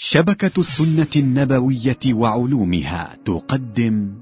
شبكة السنة النبوية وعلومها تقدم.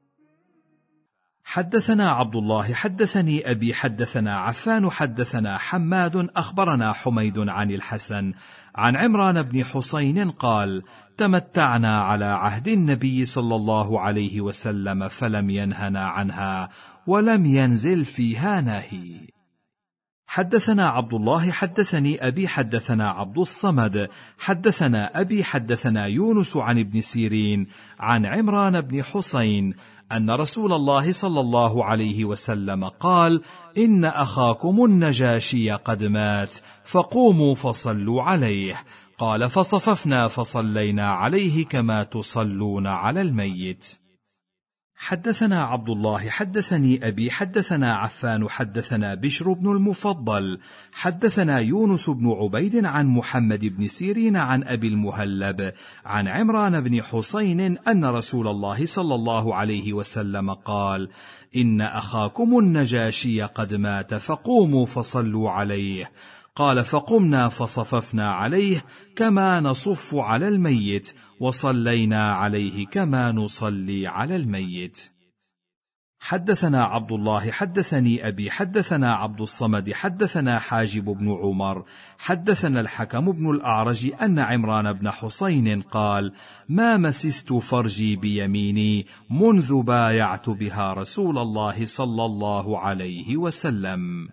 حدثنا عبد الله حدثني أبي حدثنا عفان حدثنا حماد أخبرنا حميد عن الحسن عن عمران بن حسين قال: تمتعنا على عهد النبي صلى الله عليه وسلم فلم ينهنا عنها ولم ينزل فيها ناهي. حدثنا عبد الله حدثني أبي حدثنا عبد الصمد حدثنا أبي حدثنا يونس عن ابن سيرين عن عمران بن حسين أن رسول الله صلى الله عليه وسلم قال: إن أخاكم النجاشي قد مات فقوموا فصلوا عليه. قال: فصففنا فصلينا عليه كما تصلون على الميت. حدثنا عبد الله حدثني أبي حدثنا عفان حدثنا بشر بن المفضل حدثنا يونس بن عبيد عن محمد بن سيرين عن أبي المهلب عن عمران بن حسين أن رسول الله صلى الله عليه وسلم قال: إن أخاكم النجاشي قد مات فقوموا فصلوا عليه. قال: فقمنا فصففنا عليه كما نصف على الميت وصلينا عليه كما نصلي على الميت. حدثنا عبد الله حدثني أبي حدثنا عبد الصمد حدثنا حاجب بن عمر حدثنا الحكم بن الأعرج أن عمران بن حسين قال: ما مسست فرجي بيميني منذ بايعت بها رسول الله صلى الله عليه وسلم.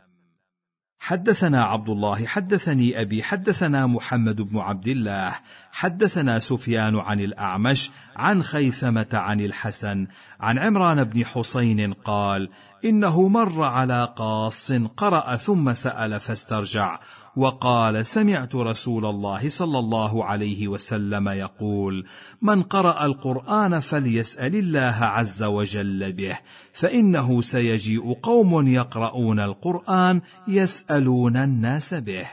حدثنا عبد الله حدثني أبي حدثنا محمد بن عبد الله حدثنا سفيان عن الأعمش عن خيثمة عن الحسن عن عمران بن حسين قال: إنه مر على قاص قرأ ثم سأل فاسترجع وقال: سمعت رسول الله صلى الله عليه وسلم يقول: من قرأ القرآن فليسأل الله عز وجل به، فإنه سيجيء قوم يقرؤون القرآن يسألون الناس به.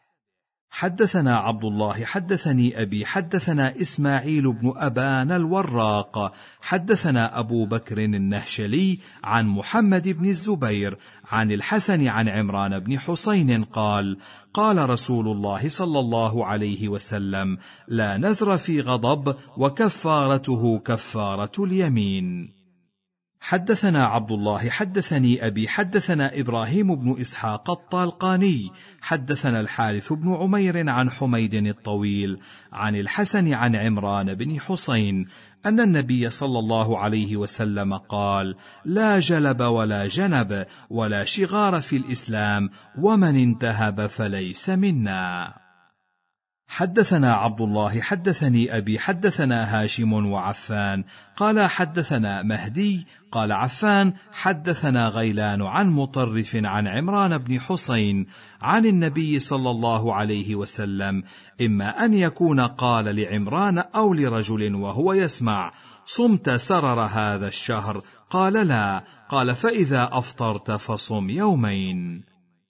حدثنا عبد الله حدثني أبي حدثنا إسماعيل بن أبان الوراق حدثنا أبو بكر النهشلي عن محمد بن الزبير عن الحسن عن عمران بن حسين قال: قال رسول الله صلى الله عليه وسلم: لا نذر في غضب وكفارته كفارة اليمين. حدثنا عبد الله حدثني أبي حدثنا إبراهيم بن إسحاق الطالقاني حدثنا الحارث بن عمير عن حميد الطويل عن الحسن عن عمران بن حسين أن النبي صلى الله عليه وسلم قال: لا جلب ولا جنب ولا شغار في الإسلام، ومن انتهب فليس منا. حدثنا عبد الله حدثني أبي حدثنا هاشم وعفان قال حدثنا مهدي قال عفان حدثنا غيلان عن مطرف عن عمران بن حسين عن النبي صلى الله عليه وسلم: إما أن يكون قال لعمران أو لرجل وهو يسمع: صمت سرر هذا الشهر؟ قال: لا. قال: فإذا أفطرت فصم يومين.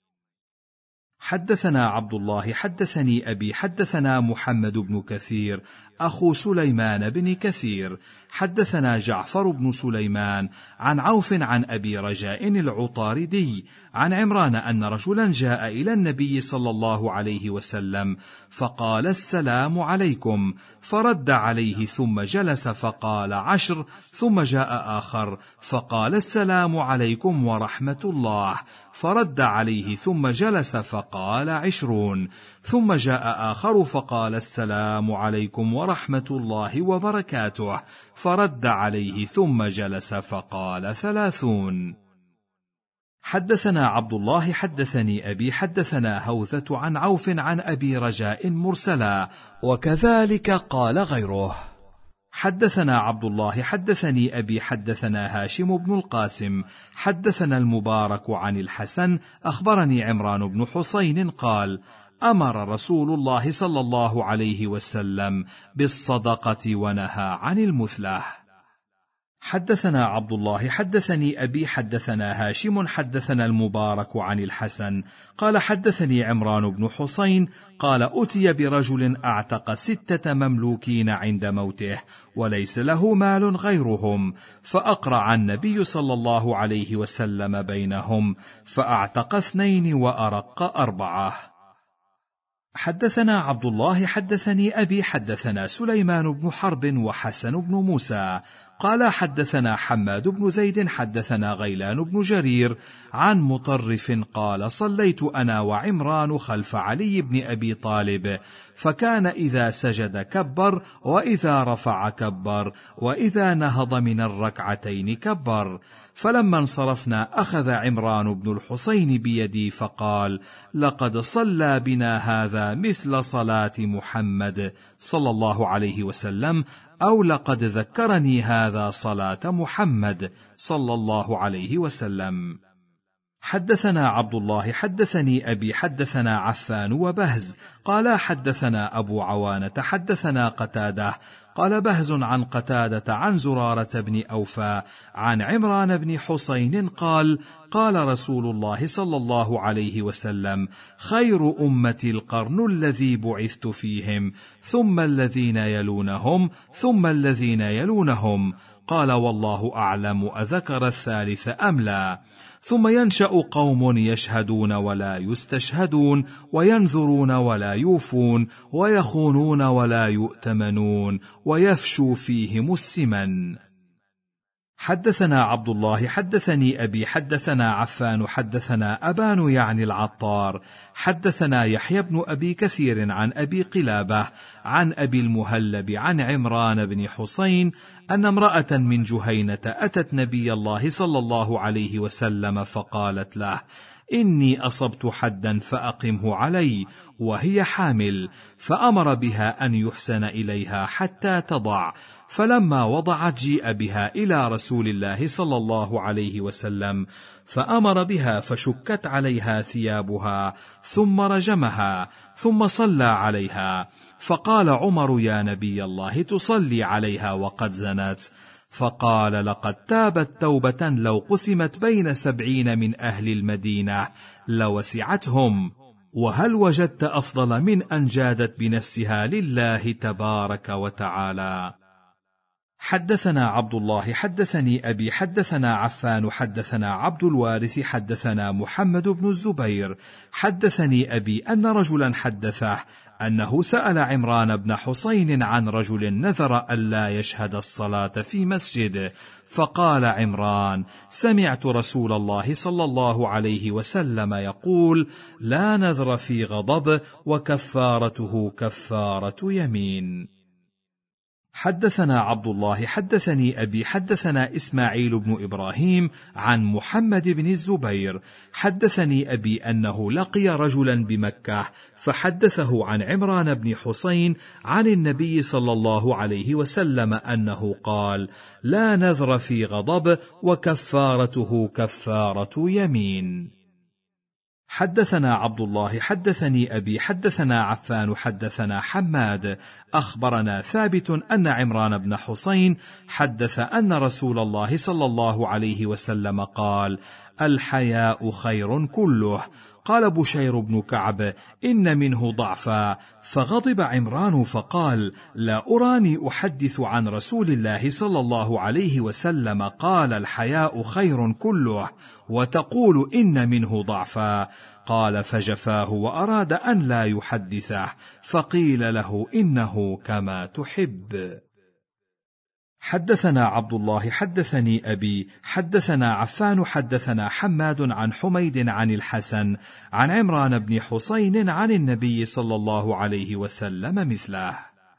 حدثنا عبد الله حدثني أبي حدثنا محمد بن كثير أخو سليمان بن كثير حدثنا جعفر بن سليمان عن عوف عن أبي رجاء العطاردي عن عمران أن رجلا جاء إلى النبي صلى الله عليه وسلم فقال: السلام عليكم، فرد عليه ثم جلس فقال 10، ثم جاء آخر فقال: السلام عليكم ورحمة الله، فرد عليه ثم جلس فقال 20، ثم جاء آخر فقال: السلام عليكم ورحمة الله وبركاته، فرد عليه ثم جلس فقال 30. حدثنا عبد الله حدثني أبي حدثنا هوذة عن عوف عن أبي رجاء مرسلا، وكذلك قال غيره. حدثنا عبد الله حدثني أبي حدثنا هاشم بن القاسم حدثنا المبارك عن الحسن أخبرني عمران بن حسين قال: أمر رسول الله صلى الله عليه وسلم بالصدقة ونهى عن المثلة. حدثنا عبد الله حدثني أبي حدثنا هاشم حدثنا المبارك عن الحسن قال: حدثني عمران بن حسين قال: أتي برجل أعتق 6 مملوكين عند موته وليس له مال غيرهم، فأقرع النبي صلى الله عليه وسلم بينهم، فأعتق 2 وأرق 4. حدثنا عبد الله حدثني أبي حدثنا سليمان بن حرب وحسن بن موسى قال حدثنا حماد بن زيد حدثنا غيلان بن جرير عن مطرف قال صليت أنا وعمران خلف علي بن أبي طالب، فكان إذا سجد كبر، وإذا رفع كبر، وإذا نهض من الركعتين كبر. فلما انصرفنا أخذ عمران بن الحسين بيدي فقال: لقد صلى بنا هذا مثل صلاة محمد صلى الله عليه وسلم، أو لقد ذكرني هذا صلاة محمد صلى الله عليه وسلم. حدثنا عبد الله حدثني أبي حدثنا عفان وبهز قال حدثنا أبو عوانة حدثنا قتادة قال بهز عن قتادة عن زرارة بن أوفى عن عمران بن حسين قال: قال رسول الله صلى الله عليه وسلم: خير أمتي القرن الذي بعثت فيهم، ثم الذين يلونهم، ثم الذين يلونهم. قال: والله أعلم أذكر الثالث أم لا. ثم ينشأ قوم يشهدون ولا يستشهدون، وينذرون ولا يوفون، ويخونون ولا يؤتمنون، ويفشو فيهم السمن. حدثنا عبد الله حدثني أبي حدثنا عفان حدثنا أبان يعني العطار حدثنا يحيى بن أبي كثير عن أبي قلابة عن أبي المهلب عن عمران بن حسين أن امرأة من جهينة أتت نبي الله صلى الله عليه وسلم فقالت له: إني أصبت حدا فأقمه علي، وهي حامل، فأمر بها أن يحسن إليها حتى تضع. فلما وضعت جيء بها إلى رسول الله صلى الله عليه وسلم، فأمر بها فشكت عليها ثيابها، ثم رجمها، ثم صلى عليها. فقال عمر: يا نبي الله، تصلي عليها وقد زنت؟ فقال: لقد تابت توبة لو قسمت بين 70 من أهل المدينة لوسعتهم، وهل وجدت أفضل من أن جادت بنفسها لله تبارك وتعالى. حدثنا عبد الله حدثني أبي حدثنا عفان حدثنا عبد الوارث حدثنا محمد بن الزبير حدثني أبي أن رجلا حدثه أنه سأل عمران بن حسين عن رجل نذر ألا يشهد الصلاة في مسجد، فقال عمران: سمعت رسول الله صلى الله عليه وسلم يقول: لا نذر في غضب، وكفارته كفارة يمين. حدثنا عبد الله حدثني أبي حدثنا إسماعيل بن إبراهيم عن محمد بن الزبير حدثني أبي أنه لقي رجلا بمكة فحدثه عن عمران بن حسين عن النبي صلى الله عليه وسلم أنه قال: لا نذر في غضب، وكفارته كفارة يمين. حدثنا عبد الله حدثني أبي حدثنا عفان حدثنا حماد أخبرنا ثابت أن عمران بن حسين حدث أن رسول الله صلى الله عليه وسلم قال: الحياء خير كله. قال بشير بن كعب: إن منه ضعفا. فغضب عمران فقال: لا أراني أحدث عن رسول الله صلى الله عليه وسلم قال الحياء خير كله، وتقول إن منه ضعفا. قال: فجفاه وأراد أن لا يحدثه، فقيل له: إنه كما تحب. حدثنا عبد الله حدثني أبي حدثنا عفان حدثنا حماد عن حميد عن الحسن عن عمران بن حسين عن النبي صلى الله عليه وسلم مثله.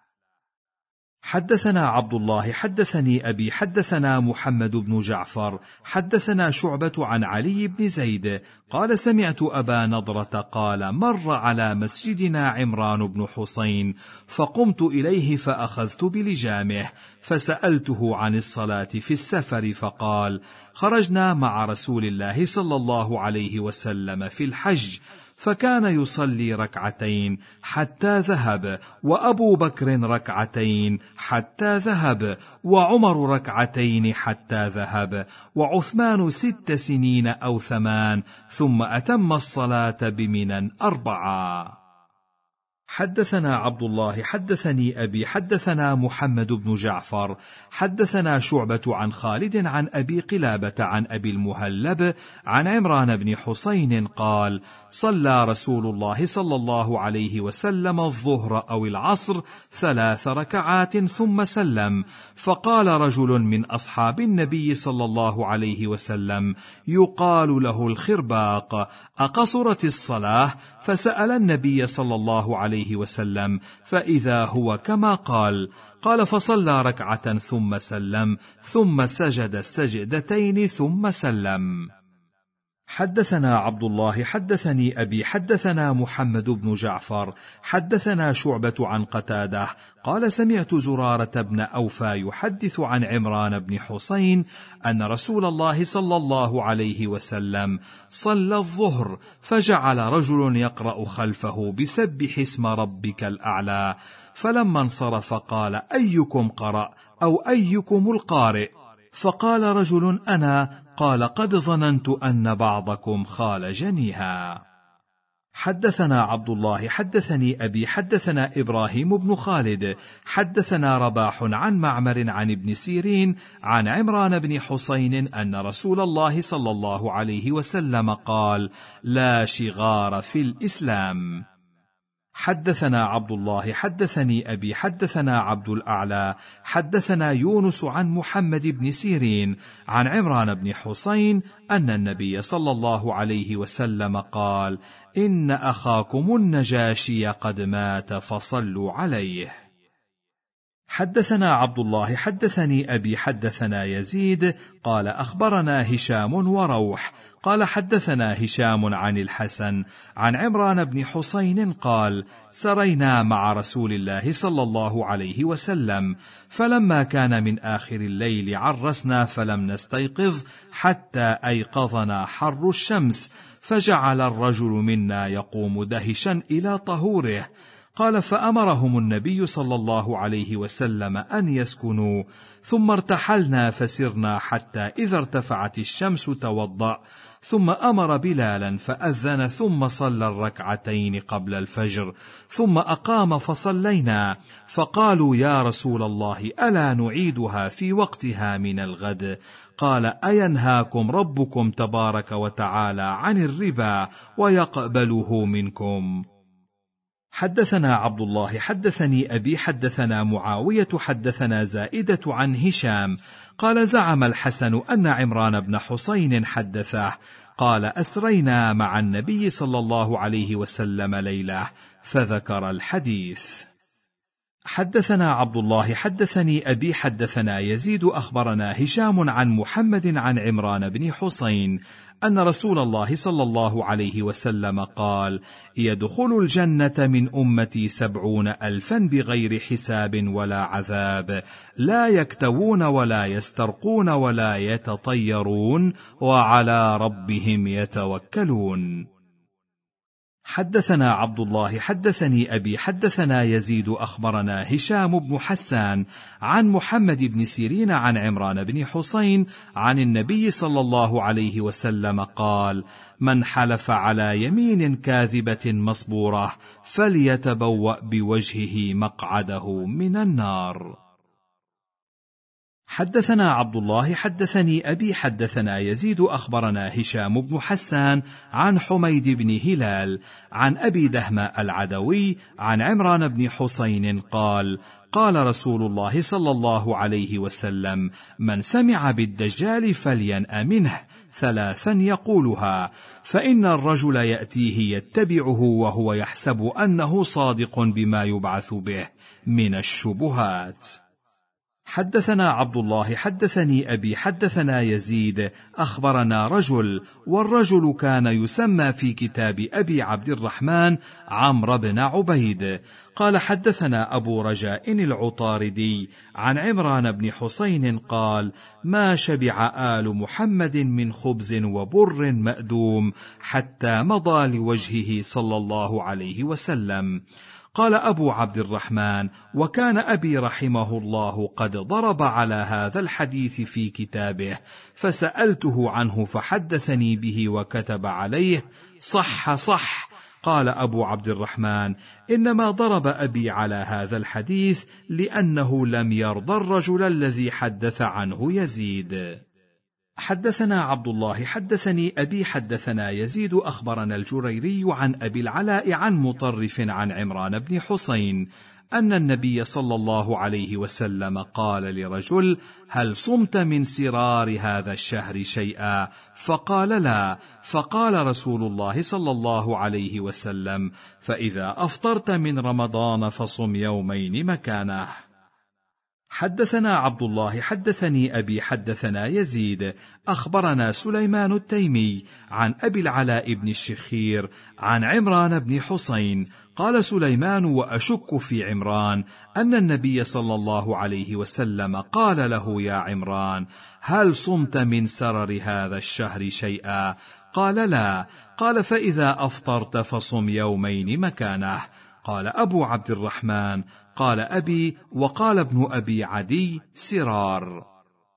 حدثنا عبد الله حدثني أبي حدثنا محمد بن جعفر حدثنا شعبة عن علي بن زيد قال: سمعت أبا نضرة قال: مر على مسجدنا عمران بن حسين، فقمت إليه فأخذت بلجامه، فسألته عن الصلاة في السفر، فقال: خرجنا مع رسول الله صلى الله عليه وسلم في الحج، فكان يصلي ركعتين حتى ذهب، وأبو بكر ركعتين حتى ذهب، وعمر ركعتين حتى ذهب، وعثمان 6 سنين أو 8، ثم أتم الصلاة بمنى 4. حدثنا عبد الله حدثني أبي حدثنا محمد بن جعفر حدثنا شعبة عن خالد عن أبي قلابة عن أبي المهلب عن عمران بن حسين قال: صلى رسول الله صلى الله عليه وسلم الظهر أو العصر 3 ركعات ثم سلم، فقال رجل من أصحاب النبي صلى الله عليه وسلم يقال له الخرباق: أقصرت الصلاة؟ فسأل النبي صلى الله عليه وسلم فإذا هو كما قال. قال: فصلى ركعة ثم سلم، ثم سجد السجدتين ثم سلم. حدثنا عبد الله حدثني أبي حدثنا محمد بن جعفر حدثنا شعبة عن قتادة قال: سمعت زرارة بن أوفى يحدث عن عمران بن حسين أن رسول الله صلى الله عليه وسلم صلى الظهر، فجعل رجل يقرأ خلفه بسبح اسم ربك الأعلى، فلما انصرف قال: أيكم قرأ أو أيكم القارئ؟ فقال رجل: أنا. قال: قد ظننت أن بعضكم خال جنيها. حدثنا عبد الله حدثني أبي حدثنا إبراهيم بن خالد حدثنا رباح عن معمر عن ابن سيرين عن عمران بن حسين أن رسول الله صلى الله عليه وسلم قال: لا شغار في الإسلام. حدثنا عبد الله حدثني أبي حدثنا عبد الأعلى حدثنا يونس عن محمد بن سيرين عن عمران بن حسين أن النبي صلى الله عليه وسلم قال: إن أخاكم النجاشي قد مات فصلوا عليه. حدثنا عبد الله حدثني أبي حدثنا يزيد قال: أخبرنا هشام وروح قال: حدثنا هشام عن الحسن عن عمران بن حسين قال: سرينا مع رسول الله صلى الله عليه وسلم، فلما كان من آخر الليل عرسنا فلم نستيقظ حتى أيقظنا حر الشمس، فجعل الرجل منا يقوم دهشا إلى طهوره. قال: فأمرهم النبي صلى الله عليه وسلم أن يسكنوا، ثم ارتحلنا فسرنا حتى إذا ارتفعت الشمس توضأ، ثم أمر بلالا فأذن، ثم صلى الركعتين قبل الفجر، ثم أقام فصلينا، فقالوا: يا رسول الله، ألا نعيدها في وقتها من الغد؟ قال: أينهاكم ربكم تبارك وتعالى عن الربا ويقبله منكم؟ حدثنا عبد الله حدثني أبي حدثنا معاوية حدثنا زائدة عن هشام قال: زعم الحسن أن عمران بن حسين حدثه قال: أسرينا مع النبي صلى الله عليه وسلم ليلة، فذكر الحديث. حدثنا عبد الله حدثني أبي حدثنا يزيد أخبرنا هشام عن محمد عن عمران بن حسين أن رسول الله صلى الله عليه وسلم قال: يدخل الجنة من أمتي 70,000 بغير حساب ولا عذاب، لا يكتوون ولا يسترقون ولا يتطيرون، وعلى ربهم يتوكلون. حدثنا عبد الله حدثني أبي حدثنا يزيد أخبرنا هشام بن حسان عن محمد بن سيرين عن عمران بن حسين عن النبي صلى الله عليه وسلم قال: من حلف على يمين كاذبة مصبورة فليتبوأ بوجهه مقعده من النار. حدثنا عبد الله حدثني أبي حدثنا يزيد أخبرنا هشام بن حسان عن حميد بن هلال عن أبي دهماء العدوي عن عمران بن حسين قال: قال رسول الله صلى الله عليه وسلم: من سمع بالدجال فلينأ منه 3 يقولها، فإن الرجل يأتيه يتبعه وهو يحسب أنه صادق بما يبعث به من الشبهات. حدثنا عبد الله حدثني أبي حدثنا يزيد أخبرنا رجل، والرجل كان يسمى في كتاب أبي عبد الرحمن عمرو بن عبيد قال: حدثنا أبو رجاء العطاردي عن عمران بن حسين قال: ما شبع آل محمد من خبز وبر مأدوم حتى مضى لوجهه صلى الله عليه وسلم. قال أبو عبد الرحمن: وكان أبي رحمه الله قد ضرب على هذا الحديث في كتابه، فسألته عنه فحدثني به وكتب عليه: صح صح. قال أبو عبد الرحمن: إنما ضرب أبي على هذا الحديث لأنه لم يرضى الرجل الذي حدث عنه يزيد. حدثنا عبد الله حدثني أبي حدثنا يزيد أخبرنا الجريري عن أبي العلاء عن مطرف عن عمران بن حسين أن النبي صلى الله عليه وسلم قال لرجل: هل صمت من سرار هذا الشهر شيئا؟ فقال: لا. فقال رسول الله صلى الله عليه وسلم: فإذا أفطرت من رمضان فصم يومين مكانه. حدثنا عبد الله حدثني أبي حدثنا يزيد أخبرنا سليمان التيمي عن أبي العلاء بن الشخير عن عمران بن حسين قال سليمان: وأشك في عمران أن النبي صلى الله عليه وسلم قال له: يا عمران، هل صمت من سرر هذا الشهر شيئا؟ قال: لا. قال: فإذا أفطرت فصم يومين مكانه. قال أبو عبد الرحمن: قال أبي وقال ابن أبي عدي: سرار.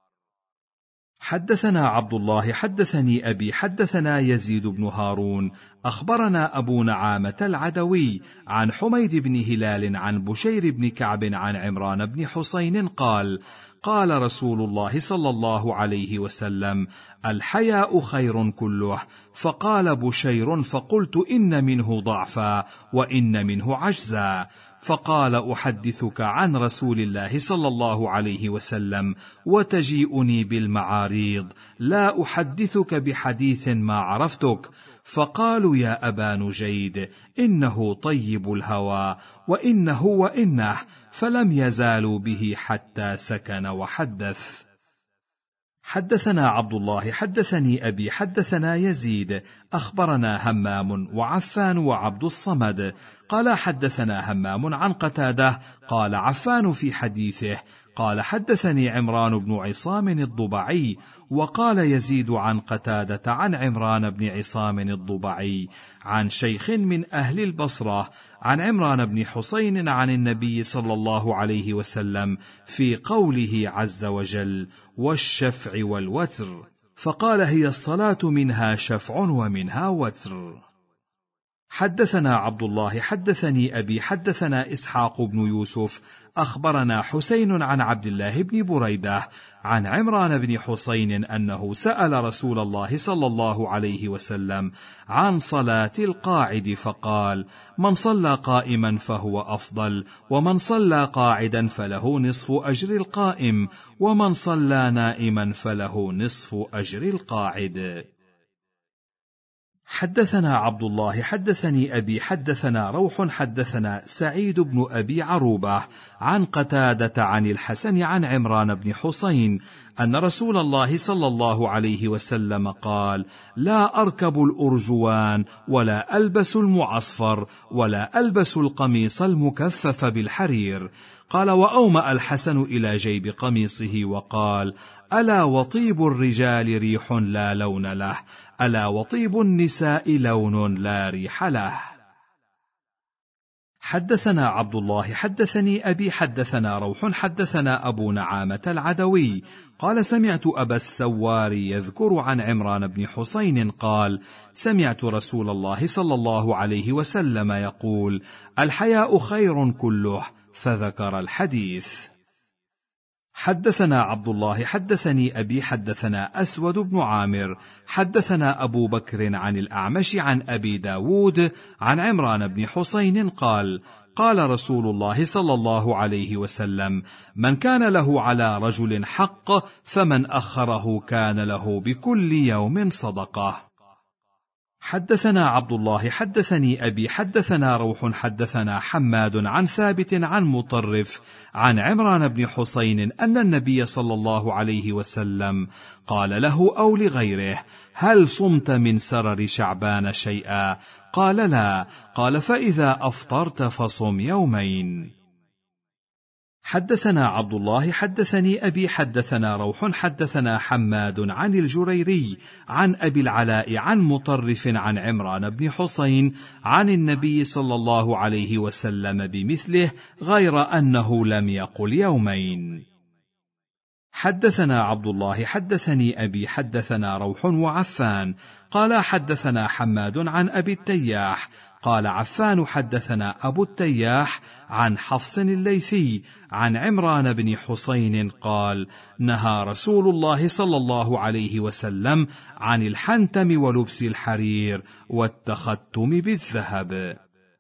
حدثنا عبد الله حدثني أبي حدثنا يزيد بن هارون أخبرنا أبو نعامة العدوي عن حميد بن هلال عن بشير بن كعب عن عمران بن حسين قال: قال رسول الله صلى الله عليه وسلم: الحياء خير كله. فقال بشير: فقلت: إن منه ضعفا وإن منه عجزا. فقال: أحدثك عن رسول الله صلى الله عليه وسلم وتجيئني بالمعاريض، لا أحدثك بحديث ما عرفتك. فقالوا: يا أبا نجيد، إنه طيب الهوى وإنه، فلم يزالوا به حتى سكن وحدث. حدثنا عبد الله حدثني أبي حدثنا يزيد أخبرنا همام وعفان وعبد الصمد قال: حدثنا همام عن قتادة قال عفان في حديثه قال: حدثني عمران بن عصام الضبعي. وقال يزيد عن قتادة عن عمران بن عصام الضبعي عن شيخ من أهل البصرة عن عمران بن حسين عن النبي صلى الله عليه وسلم في قوله عز وجل: والشفع والوتر. فقال: هي الصلاة منها شفع ومنها وتر. حدثنا عبد الله حدثني أبي حدثنا إسحاق بن يوسف أخبرنا حسين عن عبد الله بن بريدة عن عمران بن حسين أنه سأل رسول الله صلى الله عليه وسلم عن صلاة القاعد فقال: من صلى قائما فهو أفضل، ومن صلى قاعدا فله نصف أجر القائم، ومن صلى نائما فله نصف أجر القاعد. حدثنا عبد الله حدثني أبي حدثنا روح حدثنا سعيد بن أبي عروبة عن قتادة عن الحسن عن عمران بن حسين أن رسول الله صلى الله عليه وسلم قال: لا أركب الأرجوان ولا ألبس المعصفر ولا ألبس القميص المكفف بالحرير. قال: وأومأ الحسن إلى جيب قميصه وقال: ألا وطيب الرجال ريح لا لون له، ألا وطيب النساء لون لا ريح له. حدثنا عبد الله حدثني أبي حدثنا روح حدثنا أبو نعامة العدوي قال: سمعت أبا السواري يذكر عن عمران بن حسين قال: سمعت رسول الله صلى الله عليه وسلم يقول: الحياء خير كله، فذكر الحديث. حدثنا عبد الله حدثني أبي حدثنا أسود بن عامر حدثنا أبو بكر عن الأعمش عن أبي داود عن عمران بن حسين قال: قال رسول الله صلى الله عليه وسلم: من كان له على رجل حق فمن أخره كان له بكل يوم صدقة. حدثنا عبد الله حدثني أبي حدثنا روح حدثنا حماد عن ثابت عن مطرف عن عمران بن حسين أن النبي صلى الله عليه وسلم قال له أو لغيره: هل صمت من سرر شعبان شيئا؟ قال: لا. قال: فإذا أفطرت فصم يومين. حدثنا عبد الله حدثني أبي حدثنا روح حدثنا حماد عن الجريري عن أبي العلاء عن مطرف عن عمران بن حسين عن النبي صلى الله عليه وسلم بمثله غير أنه لم يقل يومين. حدثنا عبد الله حدثني أبي حدثنا روح وعفان قال: حدثنا حماد عن أبي التياح قال عفان حدثنا أبو التياح عن حفص الليثي عن عمران بن حسين قال نهى رسول الله صلى الله عليه وسلم عن الحنتم ولبس الحرير والتختم بالذهب.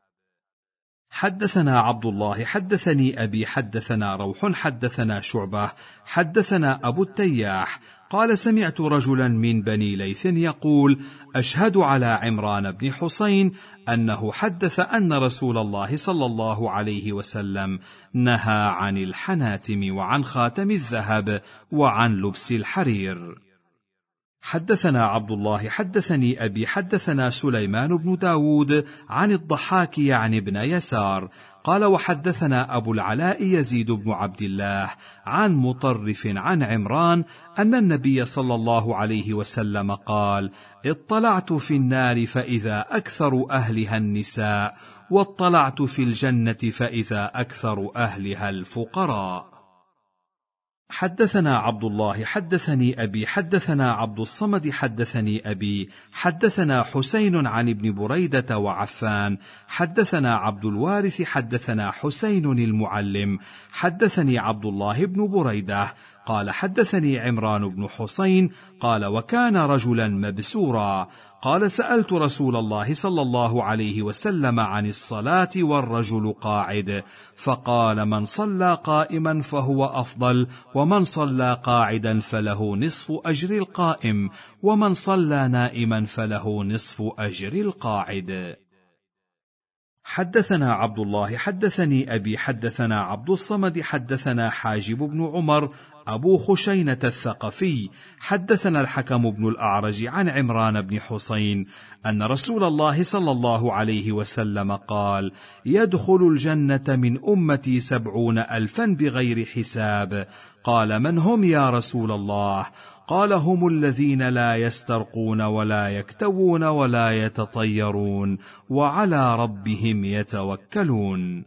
حدثنا عبد الله حدثني أبي حدثنا روح حدثنا شعبة حدثنا أبو التياح قال سمعت رجلا من بني ليث يقول أشهد على عمران بن حسين أنه حدث أن رسول الله صلى الله عليه وسلم نهى عن الحناتم وعن خاتم الذهب وعن لبس الحرير. حدثنا عبد الله حدثني أبي حدثنا سليمان بن داود عن الضحاك يعني بن يسار قال وحدثنا أبو العلاء يزيد بن عبد الله عن مطرف عن عمران أن النبي صلى الله عليه وسلم قال اطلعت في النار فإذا أكثر أهلها النساء واطلعت في الجنة فإذا أكثر أهلها الفقراء. حدثنا عبد الله حدثني أبي حدثنا عبد الصمد حدثني أبي حدثنا حسين عن ابن بريدة وعفان حدثنا عبد الوارث حدثنا حسين المعلم حدثني عبد الله بن بريدة قال حدثني عمران بن حسين قال وكان رجلا مبسورا قال سألت رسول الله صلى الله عليه وسلم عن الصلاة والرجل قاعد فقال من صلى قائما فهو أفضل ومن صلى قاعدا فله نصف أجر القائم ومن صلى نائما فله نصف أجر القاعد. حدثنا عبد الله حدثني أبي حدثنا عبد الصمد حدثنا حاجب بن عمر أبو خشينة الثقفي حدثنا الحكم بن الأعرج عن عمران بن حسين أن رسول الله صلى الله عليه وسلم قال يدخل الجنة من أمتي 70,000 بغير حساب. قال من هم يا رسول الله؟ قال هم الذين لا يسترقون ولا يكتوون ولا يتطيرون وعلى ربهم يتوكلون.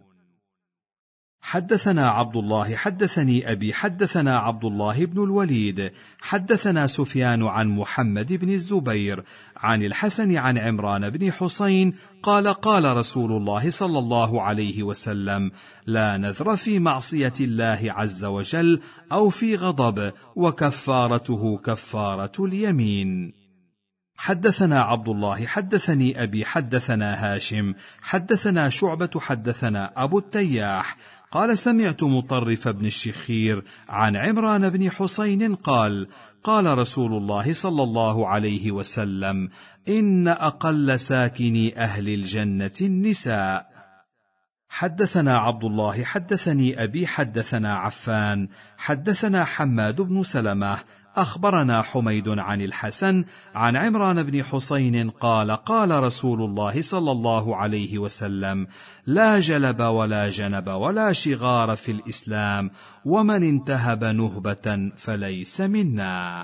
حدثنا عبد الله حدثني أبي حدثنا عبد الله بن الوليد حدثنا سفيان عن محمد بن الزبير عن الحسن عن عمران بن حسين قال قال رسول الله صلى الله عليه وسلم لا نذر في معصية الله عز وجل أو في غضب وكفارته كفارة اليمين. حدثنا عبد الله حدثني أبي حدثنا هاشم حدثنا شعبة حدثنا أبو التياح قال سمعت مطرف بن الشخير عن عمران بن حسين قال قال رسول الله صلى الله عليه وسلم إن أقل ساكني أهل الجنة النساء. حدثنا عبد الله حدثني أبي حدثنا عفان حدثنا حماد بن سلمة أخبرنا حميد عن الحسن عن عمران بن حسين قال قال رسول الله صلى الله عليه وسلم لا جلب ولا جنب ولا شغار في الإسلام ومن انتهب نهبة فليس منا.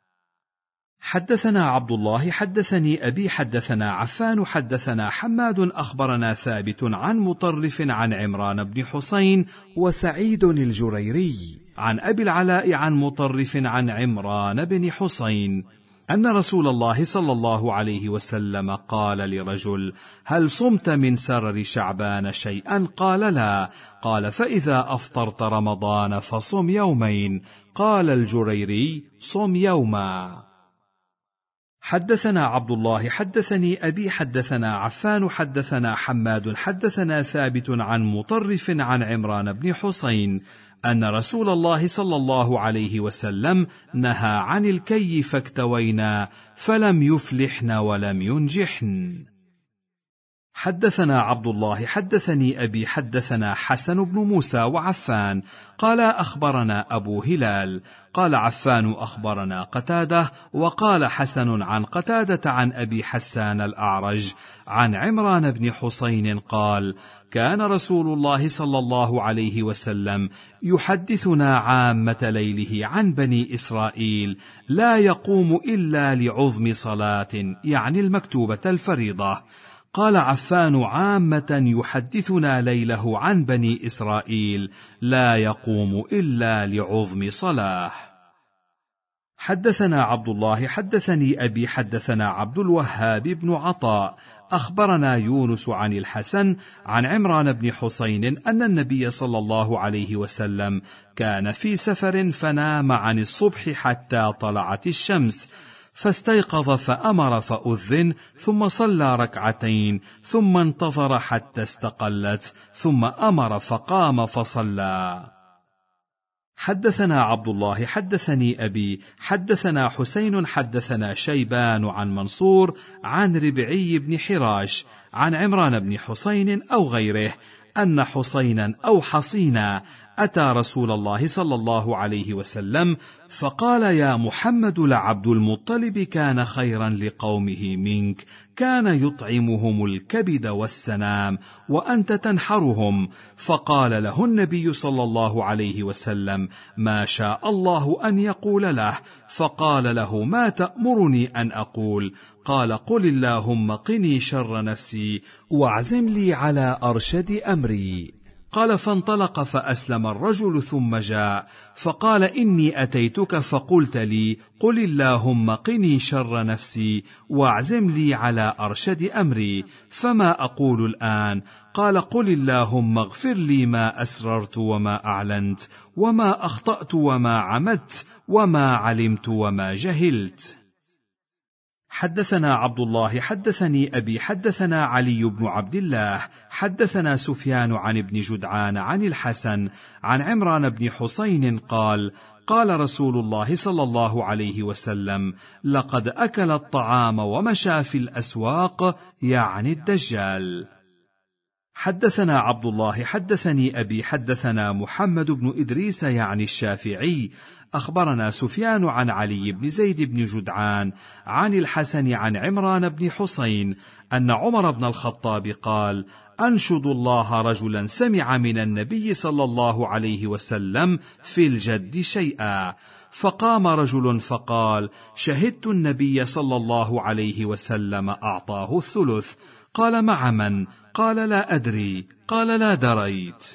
حدثنا عبد الله حدثني أبي حدثنا عفان حدثنا حماد أخبرنا ثابت عن مطرف عن عمران بن حسين وسعيد الجريري عن أبي العلاء عن مطرف عن عمران بن حسين أن رسول الله صلى الله عليه وسلم قال لرجل هل صمت من سرر شعبان شيئا؟ قال لا. قال فإذا أفطرت رمضان فصم يومين. قال الجريري صم يوما. حدثنا عبد الله حدثني أبي حدثنا عفان حدثنا حماد حدثنا ثابت عن مطرف عن عمران بن حسين أن رسول الله صلى الله عليه وسلم نهى عن الكي فاكتوينا فلم يفلحن ولم ينجحن. حدثنا عبد الله حدثني أبي حدثنا حسن بن موسى وعفان قال أخبرنا أبو هلال قال عفان أخبرنا قتادة وقال حسن عن قتادة عن أبي حسان الأعرج عن عمران بن حسين قال كان رسول الله صلى الله عليه وسلم يحدثنا عامة ليله عن بني إسرائيل لا يقوم إلا لعظم صلاة يعني المكتوبة الفريضة. قال عفان عامة يحدثنا ليله عن بني إسرائيل لا يقوم إلا لعظم صلاة. حدثنا عبد الله حدثني أبي حدثنا عبد الوهاب بن عطاء أخبرنا يونس عن الحسن عن عمران بن حسين أن النبي صلى الله عليه وسلم كان في سفر فنام عن الصبح حتى طلعت الشمس، فاستيقظ فأمر فأذن، ثم صلى ركعتين، ثم انتظر حتى استقلت، ثم أمر فقام فصلى. حدثنا عبد الله حدثني أبي حدثنا حسين حدثنا شيبان عن منصور عن ربعي بن حراش عن عمران بن حسين أو غيره أن حسينا أو حصينا أتى رسول الله صلى الله عليه وسلم فقال: يا محمد، لعبد المطلب كان خيرا لقومه منك، كان يطعمهم الكبد والسنام وأنت تنحرهم. فقال له النبي صلى الله عليه وسلم: ما شاء الله أن يقول له. فقال له: ما تأمرني أن أقول؟ قال: قل اللهم قني شر نفسي واعزم لي على أرشد أمري. قال: فانطلق فأسلم الرجل ثم جاء فقال: إني أتيتك فقلت لي: قل اللهم قني شر نفسي واعزم لي على أرشد أمري، فما أقول الآن؟ قال: قل اللهم اغفر لي ما أسررت وما أعلنت وما أخطأت وما عمدت وما علمت وما جهلت. حدثنا عبد الله حدثني أبي حدثنا علي بن عبد الله حدثنا سفيان عن ابن جدعان عن الحسن عن عمران بن حسين قال: قال رسول الله صلى الله عليه وسلم: لقد أكل الطعام ومشى في الأسواق، يعني الدجال. حدثنا عبد الله حدثني أبي حدثنا محمد بن إدريس يعني الشافعي أخبرنا سفيان عن علي بن زيد بن جدعان عن الحسن عن عمران بن حسين أن عمر بن الخطاب قال: أنشد الله رجلا سمع من النبي صلى الله عليه وسلم في الجد شيئا، فقام رجل فقال: شهدت النبي صلى الله عليه وسلم أعطاه الثلث. قال: مع من؟ قال: لا أدري. قال: لا دريت.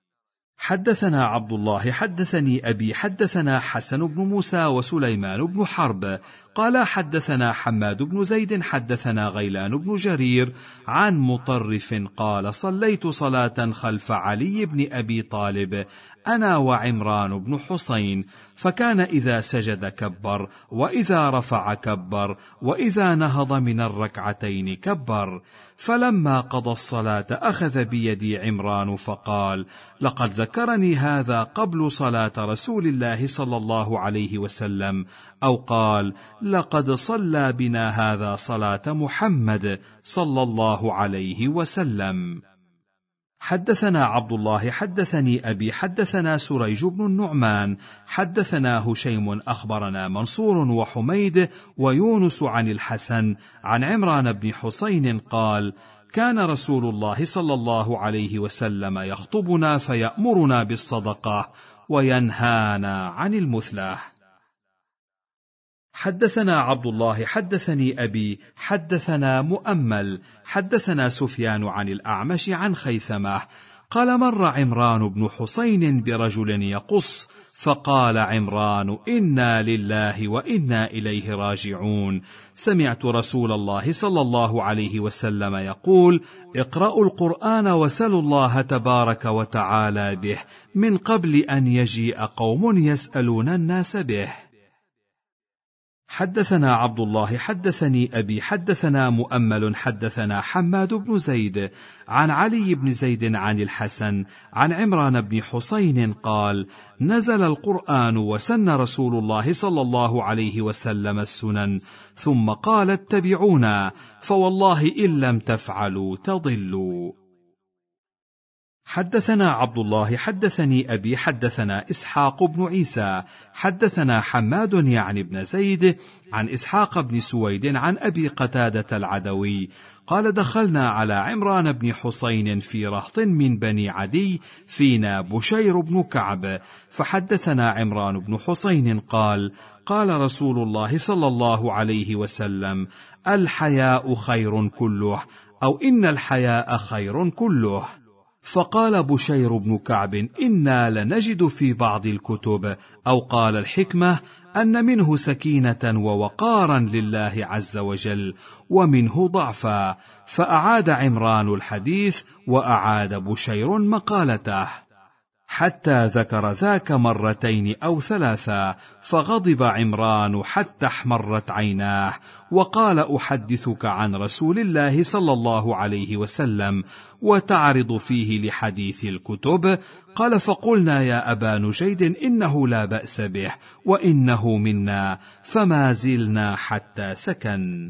حدثنا عبد الله حدثني أبي حدثنا حسن بن موسى وسليمان بن حرب قال: حدثنا حماد بن زيد حدثنا غيلان بن جرير عن مطرف قال: صليت صلاة خلف علي بن أبي طالب أنا وعمران بن حسين، فكان إذا سجد كبر، وإذا رفع كبر، وإذا نهض من الركعتين كبر. فلما قضى الصلاة أخذ بيدي عمران فقال: لقد ذكرني هذا قبل صلاة رسول الله صلى الله عليه وسلم، أو قال: لقد صلى بنا هذا صلاة محمد صلى الله عليه وسلم. حدثنا عبد الله حدثني أبي حدثنا سريج بن النعمان حدثنا هشيم أخبرنا منصور وحميد ويونس عن الحسن عن عمران بن حسين قال: كان رسول الله صلى الله عليه وسلم يخطبنا فيأمرنا بالصدقة وينهانا عن المثلة. حدثنا عبد الله حدثني أبي حدثنا مؤمل حدثنا سفيان عن الأعمش عن خيثمة قال: مر عمران بن حسين برجل يقص، فقال عمران: إنا لله وإنا إليه راجعون. سمعت رسول الله صلى الله عليه وسلم يقول: اقرأوا القرآن وسلوا الله تبارك وتعالى به من قبل أن يجيء قوم يسألون الناس به. حدثنا عبد الله حدثني أبي حدثنا مؤمل حدثنا حماد بن زيد عن علي بن زيد عن الحسن عن عمران بن حسين قال: نزل القرآن وسن رسول الله صلى الله عليه وسلم السنن، ثم قال: اتبعونا، فوالله إن لم تفعلوا تضلوا. حدثنا عبد الله حدثني أبي حدثنا إسحاق بن عيسى حدثنا حماد يعني بن زيد عن إسحاق بن سويد عن أبي قتادة العدوي قال: دخلنا على عمران بن حسين في رهط من بني عدي فينا بشير بن كعب، فحدثنا عمران بن حسين قال: قال رسول الله صلى الله عليه وسلم: الحياء خير كله، أو إن الحياء خير كله. فقال بشير بن كعب: إنا لنجد في بعض الكتب أو قال الحكمة أن منه سكينة ووقارا لله عز وجل ومنه ضعفا. فأعاد عمران الحديث وأعاد بشير مقالته حتى ذكر ذاك مرتين أو ثلاثا، فغضب عمران حتى احمرت عيناه وقال: أحدثك عن رسول الله صلى الله عليه وسلم وتعرض فيه لحديث الكتب؟ قال: فقلنا يا أبا نجيد إنه لا بأس به وإنه منا، فما زلنا حتى سكن.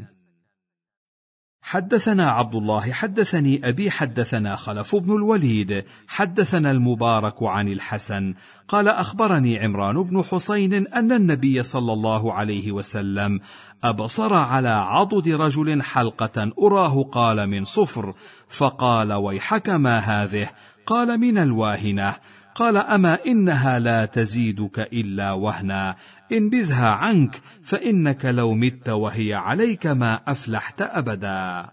حدثنا عبد الله حدثني أبي حدثنا خلف بن الوليد حدثنا المبارك عن الحسن قال: أخبرني عمران بن حسين أن النبي صلى الله عليه وسلم أبصر على عضد رجل حلقة أراه قال من صفر، فقال: ويحك ما هذه؟ قال: من الواهنة. قال: أما إنها لا تزيدك إلا وهنا، انبذها عنك فإنك لو مت وهي عليك ما أفلحت أبدا.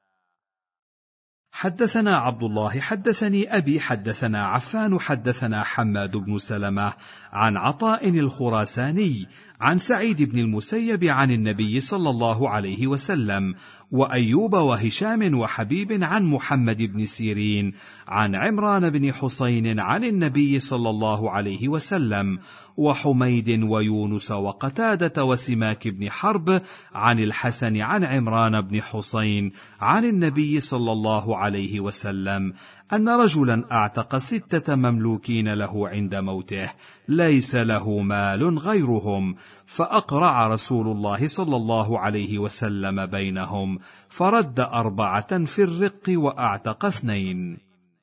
حدثنا عبد الله حدثني أبي حدثنا عفان حدثنا حماد بن سلمة عن عطاء الخراساني عن سعيد بن المسيب عن النبي صلى الله عليه وسلم، وأيوب وهشام وحبيب عن محمد بن سيرين عن عمران بن حسين عن النبي صلى الله عليه وسلم، وحميد ويونس وقتادة وسماك بن حرب عن الحسن عن عمران بن حسين عن النبي صلى الله عليه وسلم أن رجلا أعتق 6 مملوكين له عند موته ليس له مال غيرهم، فأقرع رسول الله صلى الله عليه وسلم بينهم فرد 4 في الرق وأعتق 2.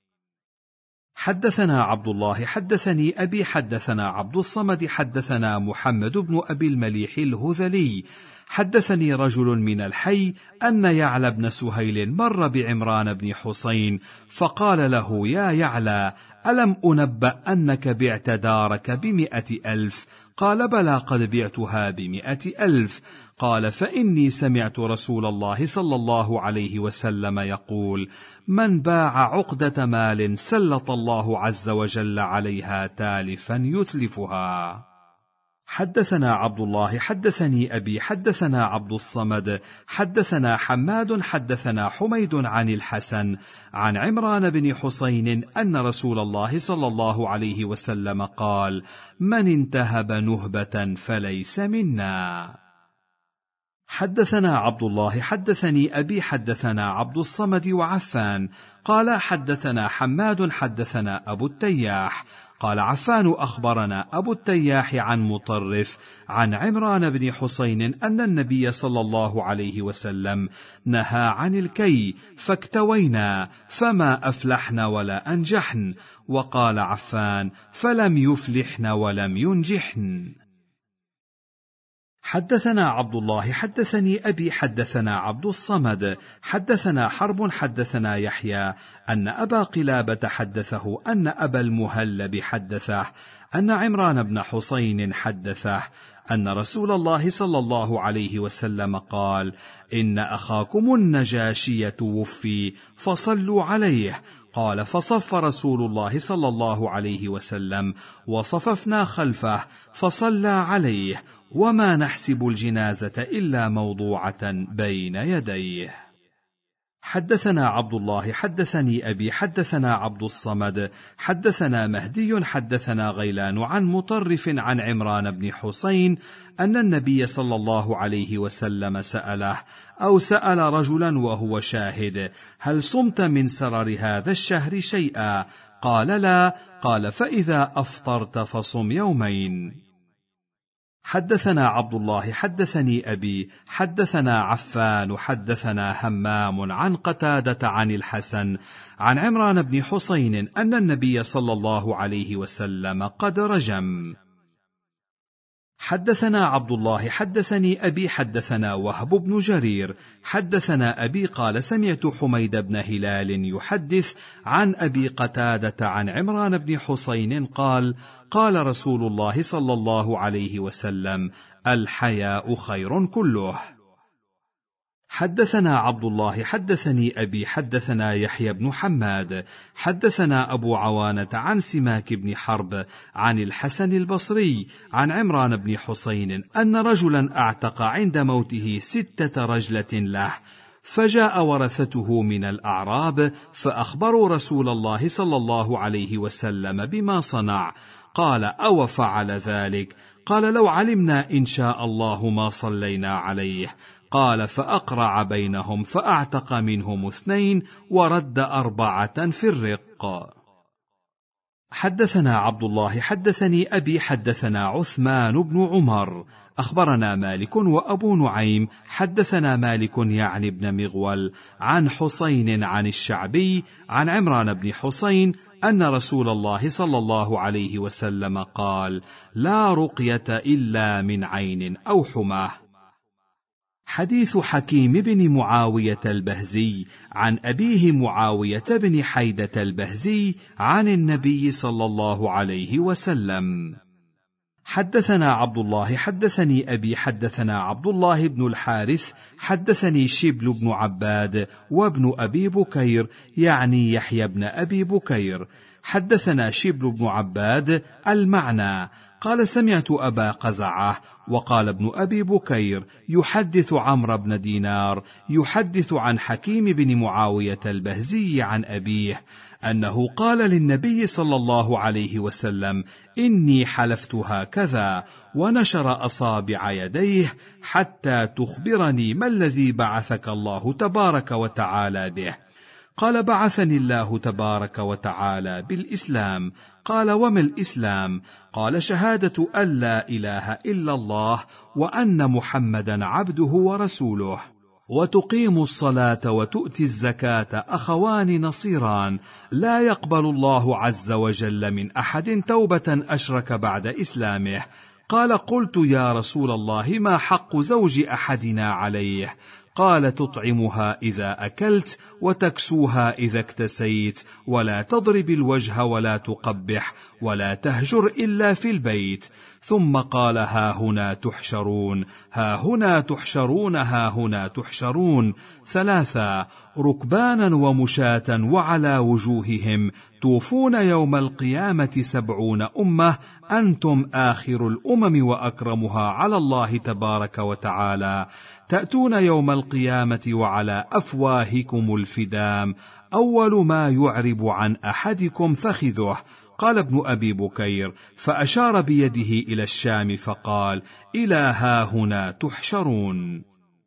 حدثنا عبد الله حدثني أبي حدثنا عبد الصمد حدثنا محمد بن أبي المليح الهذلي حدثني رجل من الحي أن يعلى بن سهيل مر بعمران بن حسين فقال له: يا يعلى، ألم أنبأ أنك بعت دارك ب100,000؟ قال: بلى، قد بعتها ب100,000. قال: فإني سمعت رسول الله صلى الله عليه وسلم يقول: من باع عقدة مال سلط الله عز وجل عليها تالفا يتلفها. حدثنا عبد الله حدثني أبي حدثنا عبد الصمد حدثنا حماد حدثنا حميد عن الحسن عن عمران بن حسين أن رسول الله صلى الله عليه وسلم قال: من انتهب نهبة فليس منا. حدثنا عبد الله حدثني أبي حدثنا عبد الصمد وعفان قال: حدثنا حماد حدثنا أبو التياح قال: عفان أخبرنا أبو التياح عن مطرف عن عمران بن حسين أن النبي صلى الله عليه وسلم نهى عن الكي فاكتوينا فما أفلحن ولا أنجحن، وقال عفان: فلم يفلحن ولم ينجحن. حدثنا عبد الله حدثني أبي حدثنا عبد الصمد حدثنا حرب حدثنا يحيى أن أبا قلابة حدثه أن أبا المهلب حدثه أن عمران بن حسين حدثه أن رسول الله صلى الله عليه وسلم قال: إن أخاكم النجاشي توفي فصلوا عليه. قال: فصف رسول الله صلى الله عليه وسلم وصففنا خلفه فصلى عليه، وما نحسب الجنازة إلا موضوعة بين يديه. حدثنا عبد الله حدثني أبي حدثنا عبد الصمد حدثنا مهدي حدثنا غيلان عن مطرف عن عمران بن حسين أن النبي صلى الله عليه وسلم سأله أو سأل رجلا وهو شاهد: هل صمت من سرر هذا الشهر شيئا؟ قال: لا. قال: فإذا أفطرت فصم يومين. حدثنا عبد الله حدثني أبي حدثنا عفان حدثنا همام عن قتادة عن الحسن عن عمران بن حسين أن النبي صلى الله عليه وسلم قد رجم. حدثنا عبد الله حدثني أبي حدثنا وهب بن جرير حدثنا أبي قال: سمعت حميد بن هلال يحدث عن أبي قتادة عن عمران بن حسين قال: قال رسول الله صلى الله عليه وسلم: الحياء خير كله. حدثنا عبد الله حدثني أبي حدثنا يحيى بن حماد حدثنا أبو عوانة عن سماك بن حرب عن الحسن البصري عن عمران بن حسين أن رجلا أعتق عند موته 6 رجلة له، فجاء ورثته من الأعراب فأخبروا رسول الله صلى الله عليه وسلم بما صنع. قال: أو فعل ذلك؟ قال: لو علمنا إن شاء الله ما صلينا عليه. قال: فأقرع بينهم فأعتق منهم 2 ورد 4 في الرق. حدثنا عبد الله حدثني أبي حدثنا عثمان بن عمر أخبرنا مالك وأبو نعيم حدثنا مالك يعني بن مغول عن حسين عن الشعبي عن عمران بن حسين أن رسول الله صلى الله عليه وسلم قال: لا رقية إلا من عين أو حماه. حديث حكيم بن معاوية البهزي عن أبيه معاوية بن حيدة البهزي عن النبي صلى الله عليه وسلم. حدثنا عبد الله حدثني أبي حدثنا عبد الله بن الحارث حدثني شبل بن عباد وابن أبي بكير يعني يحيى بن أبي بكير حدثنا شبل بن عباد المعنى قال: سمعت أبا قزعة وقال ابن أبي بكير يحدث عمرو بن دينار يحدث عن حكيم بن معاوية البهزي عن أبيه أنه قال للنبي صلى الله عليه وسلم: إني حلفت هكذا، ونشر أصابع يديه حتى تخبرني ما الذي بعثك الله تبارك وتعالى به. قال: بعثني الله تبارك وتعالى بالإسلام. قال: وما الإسلام؟ قال: شهادة أن لا إله إلا الله وأن محمدا عبده ورسوله، وتقيم الصلاة وتؤتي الزكاة، أخوان نصيران، لا يقبل الله عز وجل من أحد توبة أشرك بعد إسلامه. قال: قلت يا رسول الله ما حق زوج أحدنا عليه؟ قال: تطعمها إذا أكلت وتكسوها إذا اكتسيت، ولا تضرب الوجه ولا تقبح، ولا تهجر إلا في البيت. ثم قال: ها هنا تحشرون، ها هنا تحشرون، ها هنا تحشرون 3 ركبانا ومشاة وعلى وجوههم توفون يوم القيامة 70 أمة، أنتم آخر الأمم وأكرمها على الله تبارك وتعالى، تأتون يوم القيامة وعلى أفواهكم الفدام، أول ما يعرب عن أحدكم فخذه. قال ابن أبي بكير: فأشار بيده إلى الشام فقال: إلى ها هنا تحشرون.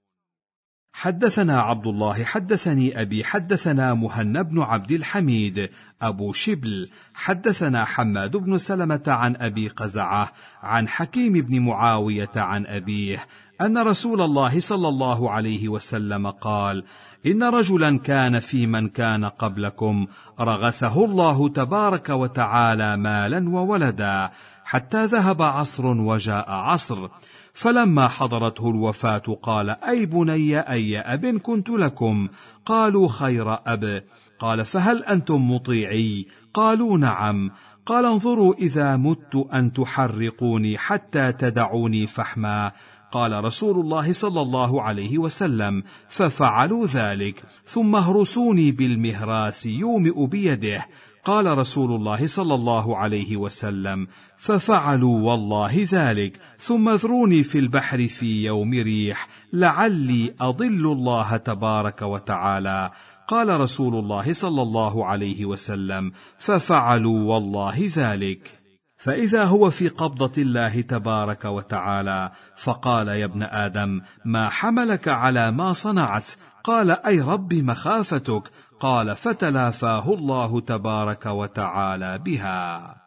حدثنا عبد الله حدثني أبي حدثنا مهنا بن عبد الحميد أبو شبل حدثنا حماد بن سلمة عن أبي قزعة عن حكيم بن معاوية عن أبيه أن رسول الله صلى الله عليه وسلم قال: إن رجلا كان في من كان قبلكم رغسه الله تبارك وتعالى مالا وولدا، حتى ذهب عصر وجاء عصر، فلما حضرته الوفاة قال: أي بني أي أب كنت لكم؟ قالوا: خير أب. قال: فهل أنتم مطيعي؟ قالوا: نعم. قال: انظروا إذا مت أن تحرقوني حتى تدعوني فحما. قال رسول الله صلى الله عليه وسلم: ففعلوا ذلك، ثم اهرسوني بالمهراس يومئ بيده. قال رسول الله صلى الله عليه وسلم: ففعلوا والله ذلك، ثم اذروني في البحر في يوم ريح لعلي أضل الله تبارك وتعالى. قال رسول الله صلى الله عليه وسلم: ففعلوا والله ذلك. فإذا هو في قبضة الله تبارك وتعالى، فقال: يا ابن آدم، ما حملك على ما صنعت؟ قال: أي رب مخافتك. قال: فتلافاه الله تبارك وتعالى بها.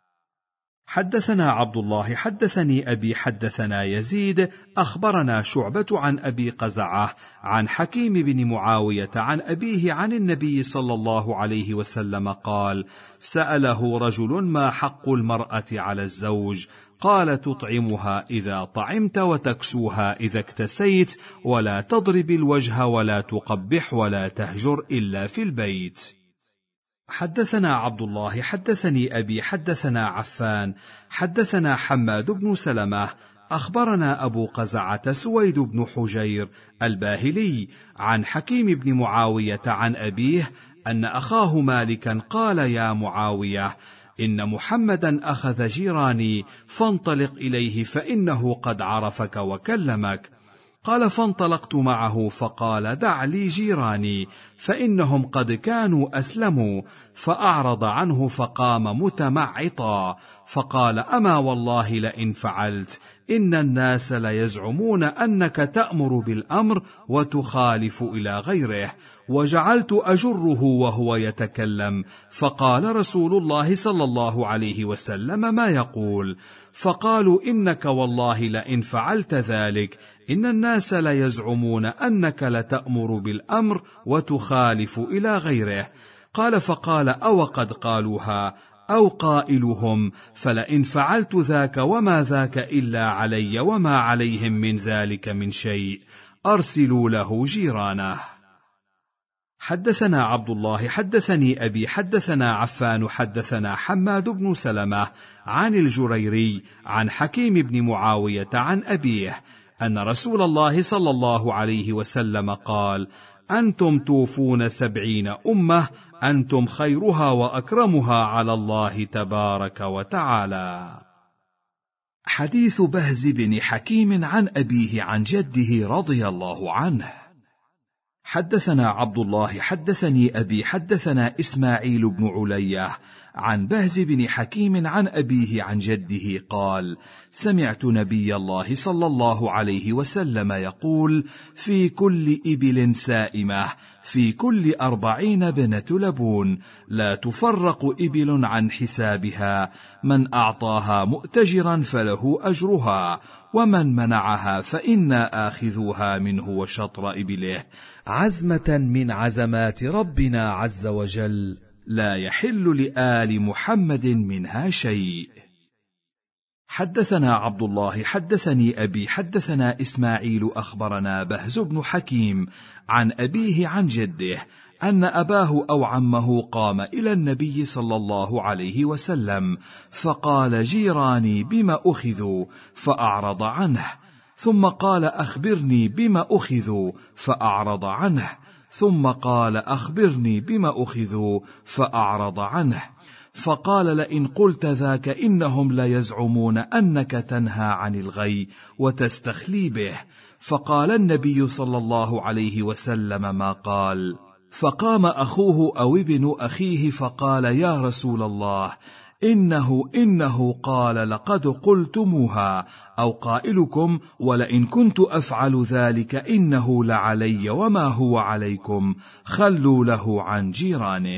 حدثنا عبد الله حدثني أبي حدثنا يزيد أخبرنا شعبة عن أبي قزعة عن حكيم بن معاوية عن أبيه عن النبي صلى الله عليه وسلم قال: سأله رجل: ما حق المرأة على الزوج؟ قال: تطعمها إذا طعمت وتكسوها إذا اكتسيت، ولا تضرب الوجه ولا تقبح ولا تهجر إلا في البيت. حدثنا عبد الله حدثني أبي حدثنا عفان حدثنا حماد بن سلمة أخبرنا أبو قزعة سويد بن حجير الباهلي عن حكيم بن معاوية عن أبيه أن أخاه مالكا قال: يا معاوية، إن محمدا أخذ جيراني، فانطلق إليه فإنه قد عرفك وكلمك. قال: فانطلقت معه، فقال: دع لي جيراني فإنهم قد كانوا أسلموا. فأعرض عنه فقام متمعطا، فقال: أما والله لئن فعلت إن الناس ليزعمون أنك تأمر بالأمر وتخالف إلى غيره. وجعلت أجره وهو يتكلم، فقال رسول الله صلى الله عليه وسلم: ما يقول؟ فقالوا: إنك والله لئن فعلت ذلك إن الناس ليزعمون أنك لتأمر بالأمر وتخالف إلى غيره. قال: فقال: أو قد قالوها أو قائلهم، فلئن فعلت ذاك وما ذاك إلا علي وما عليهم من ذلك من شيء، أرسلوا له جيرانه. حدثنا عبد الله حدثني أبي حدثنا عفان حدثنا حماد بن سلمة عن الجريري عن حكيم بن معاوية عن أبيه أن رسول الله صلى الله عليه وسلم قال: أنتم توفون 70 أمة، أنتم خيرها وأكرمها على الله تبارك وتعالى. حديث بهز بن حكيم عن أبيه عن جده رضي الله عنه. حدثنا عبد الله حدثني أبي حدثنا إسماعيل بن علية عن بهز بن حكيم عن أبيه عن جده قال: سمعت نبي الله صلى الله عليه وسلم يقول: في كل إبل سائمة، في كل 40 بنة لبون، لا تفرق إبل عن حسابها، من أعطاها مؤتجرا فله أجرها، ومن منعها فإنا آخذوها منه وشطر إبله، عزمة من عزمات ربنا عز وجل، لا يحل لآل محمد منها شيء. حدثنا عبد الله حدثني أبي حدثنا إسماعيل أخبرنا بهز بن حكيم عن أبيه عن جده أن أباه أو عمه قام إلى النبي صلى الله عليه وسلم فقال: جيراني بما أخذوا؟ فأعرض عنه. ثم قال: أخبرني بما أخذوا؟ فأعرض عنه. ثم قال: أخبرني بما أخذوا؟ فأعرض عنه. فقال: لئن قلت ذاك إنهم ليزعمون أنك تنهى عن الغي وتستخلي به. فقال النبي صلى الله عليه وسلم ما قال. فقام أخوه أو ابن أخيه فقال: يا رسول الله، إنه قال: لقد قلتموها، أو قائلكم، ولئن كنت أفعل ذلك إنه لعلي وما هو عليكم، خلوا له عن جيرانه.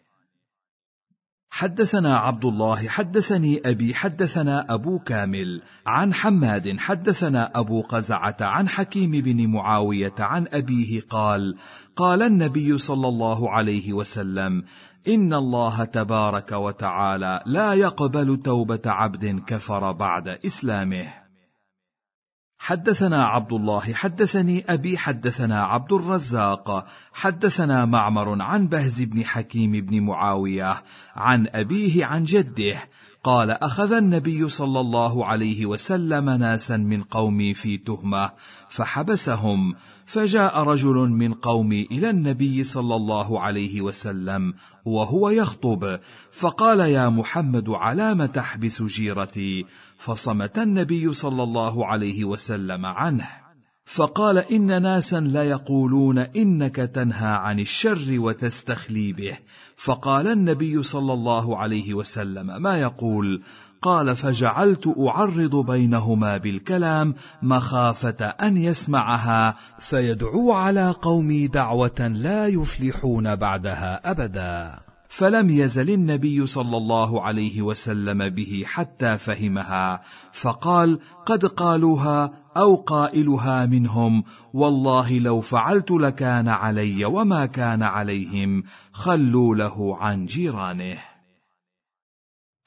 حدثنا عبد الله حدثني أبي حدثنا أبو كامل عن حماد حدثنا أبو قزعة عن حكيم بن معاوية عن أبيه قال: قال النبي صلى الله عليه وسلم: إن الله تبارك وتعالى لا يقبل توبة عبد كفر بعد إسلامه. حدثنا عبد الله حدثني أبي حدثنا عبد الرزاق حدثنا معمر عن بهز بن حكيم بن معاوية عن أبيه عن جده قال: أخذ النبي صلى الله عليه وسلم ناسا من قومي في تهمة فحبسهم، فجاء رجل من قومي إلى النبي صلى الله عليه وسلم وهو يخطب، فقال: يا محمد، علام تحبس جيرتي؟ فصمت النبي صلى الله عليه وسلم عنه. فقال: إن ناسا ليقولون إنك تنهى عن الشر وتستخلي به. فقال النبي صلى الله عليه وسلم: ما يقول؟ قال: فجعلت أعرض بينهما بالكلام مخافة أن يسمعها فيدعو على قومي دعوة لا يفلحون بعدها أبدا. فلم يزل النبي صلى الله عليه وسلم به حتى فهمها، فقال: قد قالوها أو قائلها منهم، والله لو فعلت لكان علي وما كان عليهم، خلوا له عن جيرانه.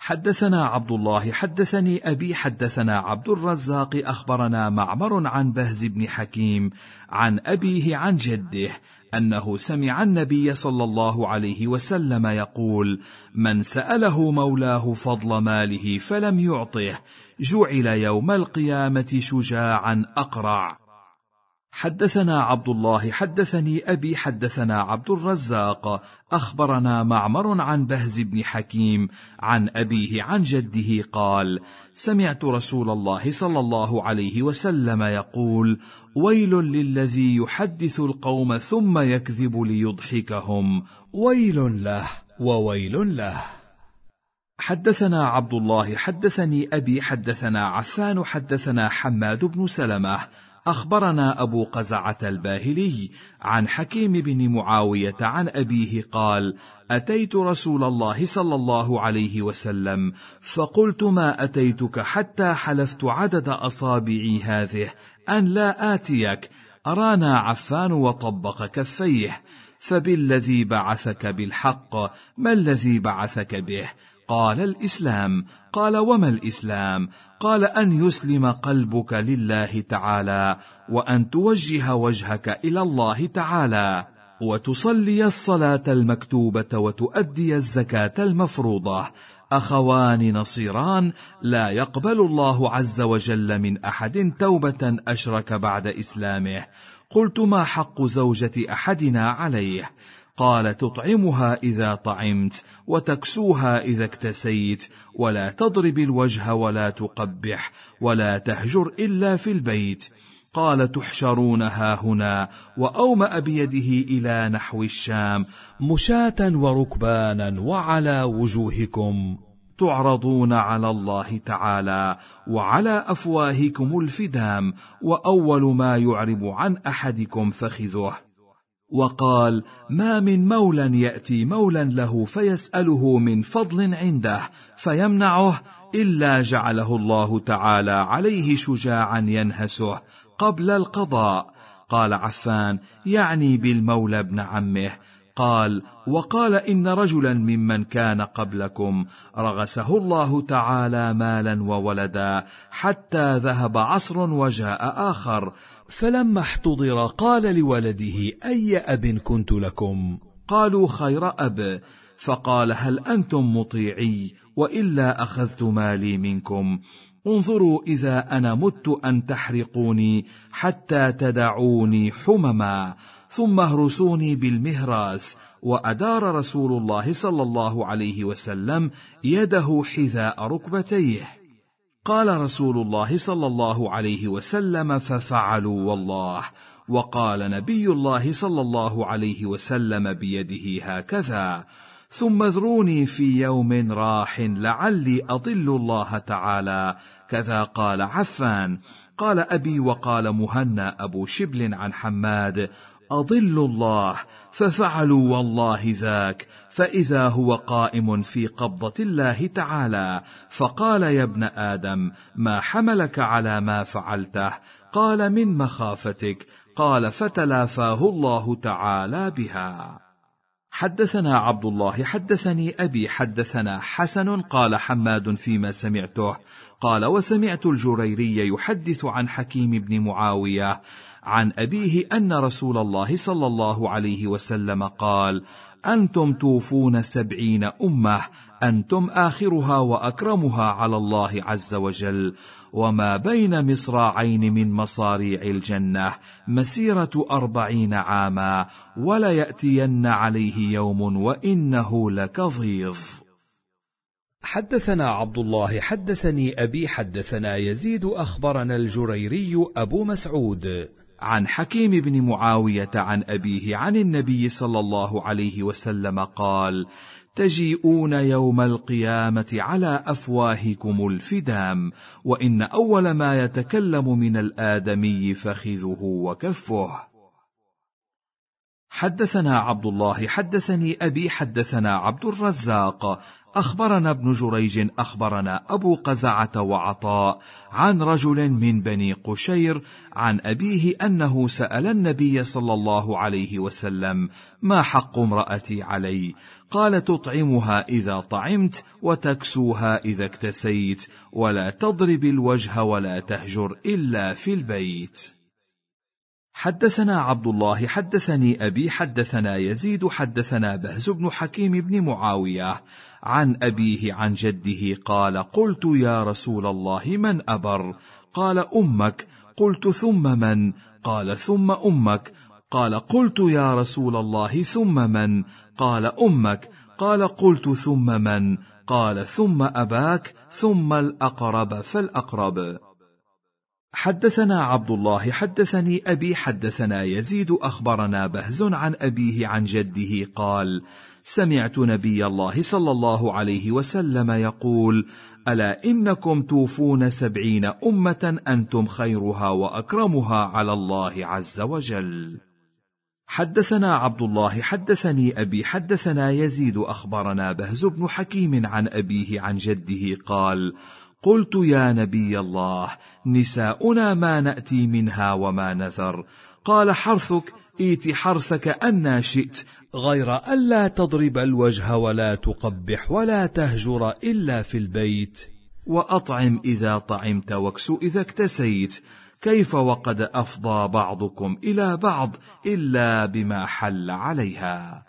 حدثنا عبد الله حدثني أبي حدثنا عبد الرزاق أخبرنا معمر عن بهز بن حكيم عن أبيه عن جده أنه سمع النبي صلى الله عليه وسلم يقول: من سأله مولاه فضل ماله فلم يعطه جعل يوم القيامة شجاعا أقرع. حدثنا عبد الله حدثني أبي حدثنا عبد الرزاق أخبرنا معمر عن بهز بن حكيم عن أبيه عن جده قال: سمعت رسول الله صلى الله عليه وسلم يقول: ويل للذي يحدث القوم ثم يكذب ليضحكهم، ويل له وويل له. حدثنا عبد الله حدثني أبي حدثنا عفان حدثنا حماد بن سلمة أخبرنا أبو قزعة الباهلي عن حكيم بن معاوية عن أبيه قال: أتيت رسول الله صلى الله عليه وسلم فقلت: ما أتيتك حتى حلفت عدد أصابعي هذه أن لا آتيك. أرانا عفان وطبق كفيه: فبالذي بعثك بالحق، ما الذي بعثك به؟ قال: الإسلام. قال: وما الإسلام؟ قال: أن يسلم قلبك لله تعالى، وأن توجه وجهك إلى الله تعالى، وتصلي الصلاة المكتوبة، وتؤدي الزكاة المفروضة، أخوان نصيران لا يقبل الله عز وجل من أحد توبة أشرك بعد إسلامه. قلت: ما حق زوجة أحدنا عليه؟ قال: تطعمها إذا طعمت، وتكسوها إذا اكتسيت، ولا تضرب الوجه ولا تقبح، ولا تهجر إلا في البيت. قال: تحشرون هاهنا، وأومأ بيده إلى نحو الشام: مشاة وركبانا، وعلى وجوهكم تعرضون على الله تعالى، وعلى أفواهكم الفدام، وأول ما يعرب عن أحدكم فخذه. وقال: ما من مولى يأتي مولى له فيسأله من فضل عنده فيمنعه إلا جعله الله تعالى عليه شجاعا ينهسه قبل القضاء. قال عفان: يعني بالمولى ابن عمه. قال: وقال: إن رجلا ممن كان قبلكم رغسه الله تعالى مالا وولدا حتى ذهب عصر وجاء آخر، فلما احتضر قال لولده: أي أب كنت لكم؟ قالوا: خير أب. فقال: هل أنتم مطيعي؟ وإلا أخذت مالي منكم. انظروا إذا أنا مت أن تحرقوني حتى تدعوني حمما، ثم اهرسوني بالمهراس. وأدار رسول الله صلى الله عليه وسلم يده حذاء ركبتيه. قال رسول الله صلى الله عليه وسلم: ففعلوا والله. وقال نبي الله صلى الله عليه وسلم بيده هكذا: ثم اذروني في يوم راح لعلي أضل الله تعالى. كذا قال عفان. قال أبي وقال مهنا أبو شبل عن حماد: أضل الله. ففعلوا والله ذاك، فإذا هو قائم في قبضة الله تعالى، فقال: يا ابن آدم، ما حملك على ما فعلته؟ قال: من مخافتك. قال: فتلافاه الله تعالى بها. حدثنا عبد الله حدثني أبي حدثنا حسن قال حماد فيما سمعته قال: وسمعت الجريري يحدث عن حكيم بن معاوية عن أبيه أن رسول الله صلى الله عليه وسلم قال: أنتم توفون 70 أمة، أنتم آخرها وأكرمها على الله عز وجل، وما بين مصراعين من مصاريع الجنة مسيرة 40 عاما، ولا يأتين عليه يوم وإنه لكظيظ. حدثنا عبد الله حدثني أبي حدثنا يزيد أخبرنا الجريري أبو مسعود عن حكيم بن معاوية عن أبيه عن النبي صلى الله عليه وسلم قال: تجيئون يوم القيامة على أفواهكم الفدام، وإن أول ما يتكلم من الآدمي فخذه وكفه. حدثنا عبد الله حدثني أبي حدثنا عبد الرزاق أخبرنا ابن جريج أخبرنا أبو قزعة وعطاء عن رجل من بني قشير عن أبيه أنه سأل النبي صلى الله عليه وسلم: ما حق امرأتي علي؟ قال: تطعمها إذا طعمت، وتكسوها إذا اكتسيت، ولا تضرب الوجه، ولا تهجر إلا في البيت. حدثنا عبد الله حدثني أبي حدثنا يزيد حدثنا بهز بن حكيم بن معاوية عن أبيه عن جده قال: قلت يا رسول الله من أبر؟ قال: أمك. قلت: ثم من؟ قال: ثم أمك. قال: قلت يا رسول الله ثم من؟ قال: أمك. قال: قلت: ثم من؟ قال: ثم أباك، ثم الأقرب فالأقرب. حدثنا عبد الله حدثني أبي حدثنا يزيد أخبرنا بهز عن أبيه عن جده قال: سمعت نبي الله صلى الله عليه وسلم يقول: ألا إنكم توفون 70 أمة أنتم خيرها وأكرمها على الله عز وجل. حدثنا عبد الله حدثني أبي حدثنا يزيد أخبرنا بهز بن حكيم عن أبيه عن جده قال: قلت يا نبي الله، نساؤنا ما نأتي منها وما نذر؟ قال: حرثك، ائت حرثك أن شئت، غير ألا تضرب الوجه، ولا تقبح، ولا تهجر إلا في البيت، وأطعم إذا طعمت، واكسو إذا اكتسيت، كيف وقد أفضى بعضكم إلى بعض إلا بما حل عليها.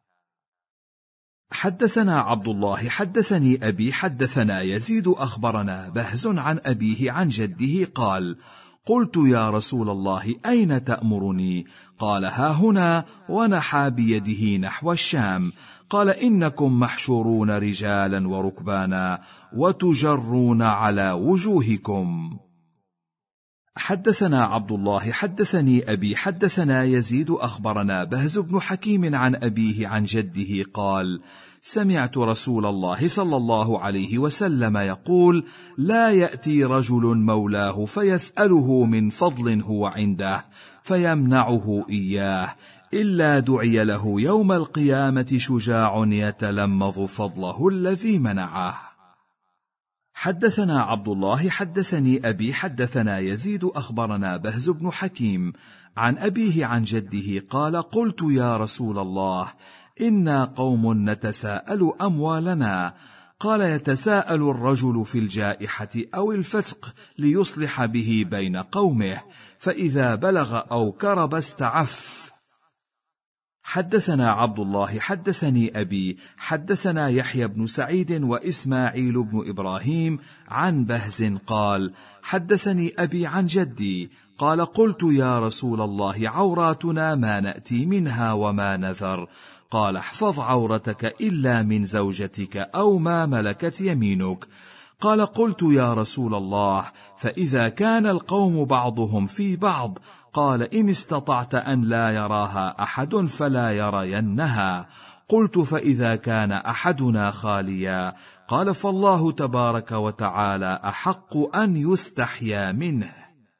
حدثنا عبد الله حدثني أبي حدثنا يزيد أخبرنا بهز عن أبيه عن جده قال: قلت يا رسول الله أين تأمرني؟ قال: ها هنا، ونحى بيده نحو الشام. قال: إنكم محشورون رجالا وركبانا، وتجرون على وجوهكم. حدثنا عبد الله حدثني أبي حدثنا يزيد أخبرنا بهز بن حكيم عن أبيه عن جده قال: سمعت رسول الله صلى الله عليه وسلم يقول: لا يأتي رجل مولاه فيسأله من فضل هو عنده فيمنعه إياه، إلا دعي له يوم القيامة شجاع يتلمظ فضله الذي منعه. حدثنا عبد الله حدثني أبي حدثنا يزيد أخبرنا بهز بن حكيم عن أبيه عن جده قال: قلت يا رسول الله، إنا قوم نتساءل أموالنا. قال: يتساءل الرجل في الجائحة أو الفتق ليصلح به بين قومه، فإذا بلغ أو كرب استعف. حدثنا عبد الله حدثني أبي حدثنا يحيى بن سعيد وإسماعيل بن إبراهيم عن بهز قال: حدثني أبي عن جدي قال: قلت يا رسول الله، عوراتنا ما نأتي منها وما نذر؟ قال: احفظ عورتك إلا من زوجتك أو ما ملكت يمينك. قال: قلت يا رسول الله، فإذا كان القوم بعضهم في بعض؟ قال: إن استطعت أن لا يراها أحد فلا يرينها. قلت: فإذا كان أحدنا خاليا؟ قال: فالله تبارك وتعالى أحق أن يستحيا منه.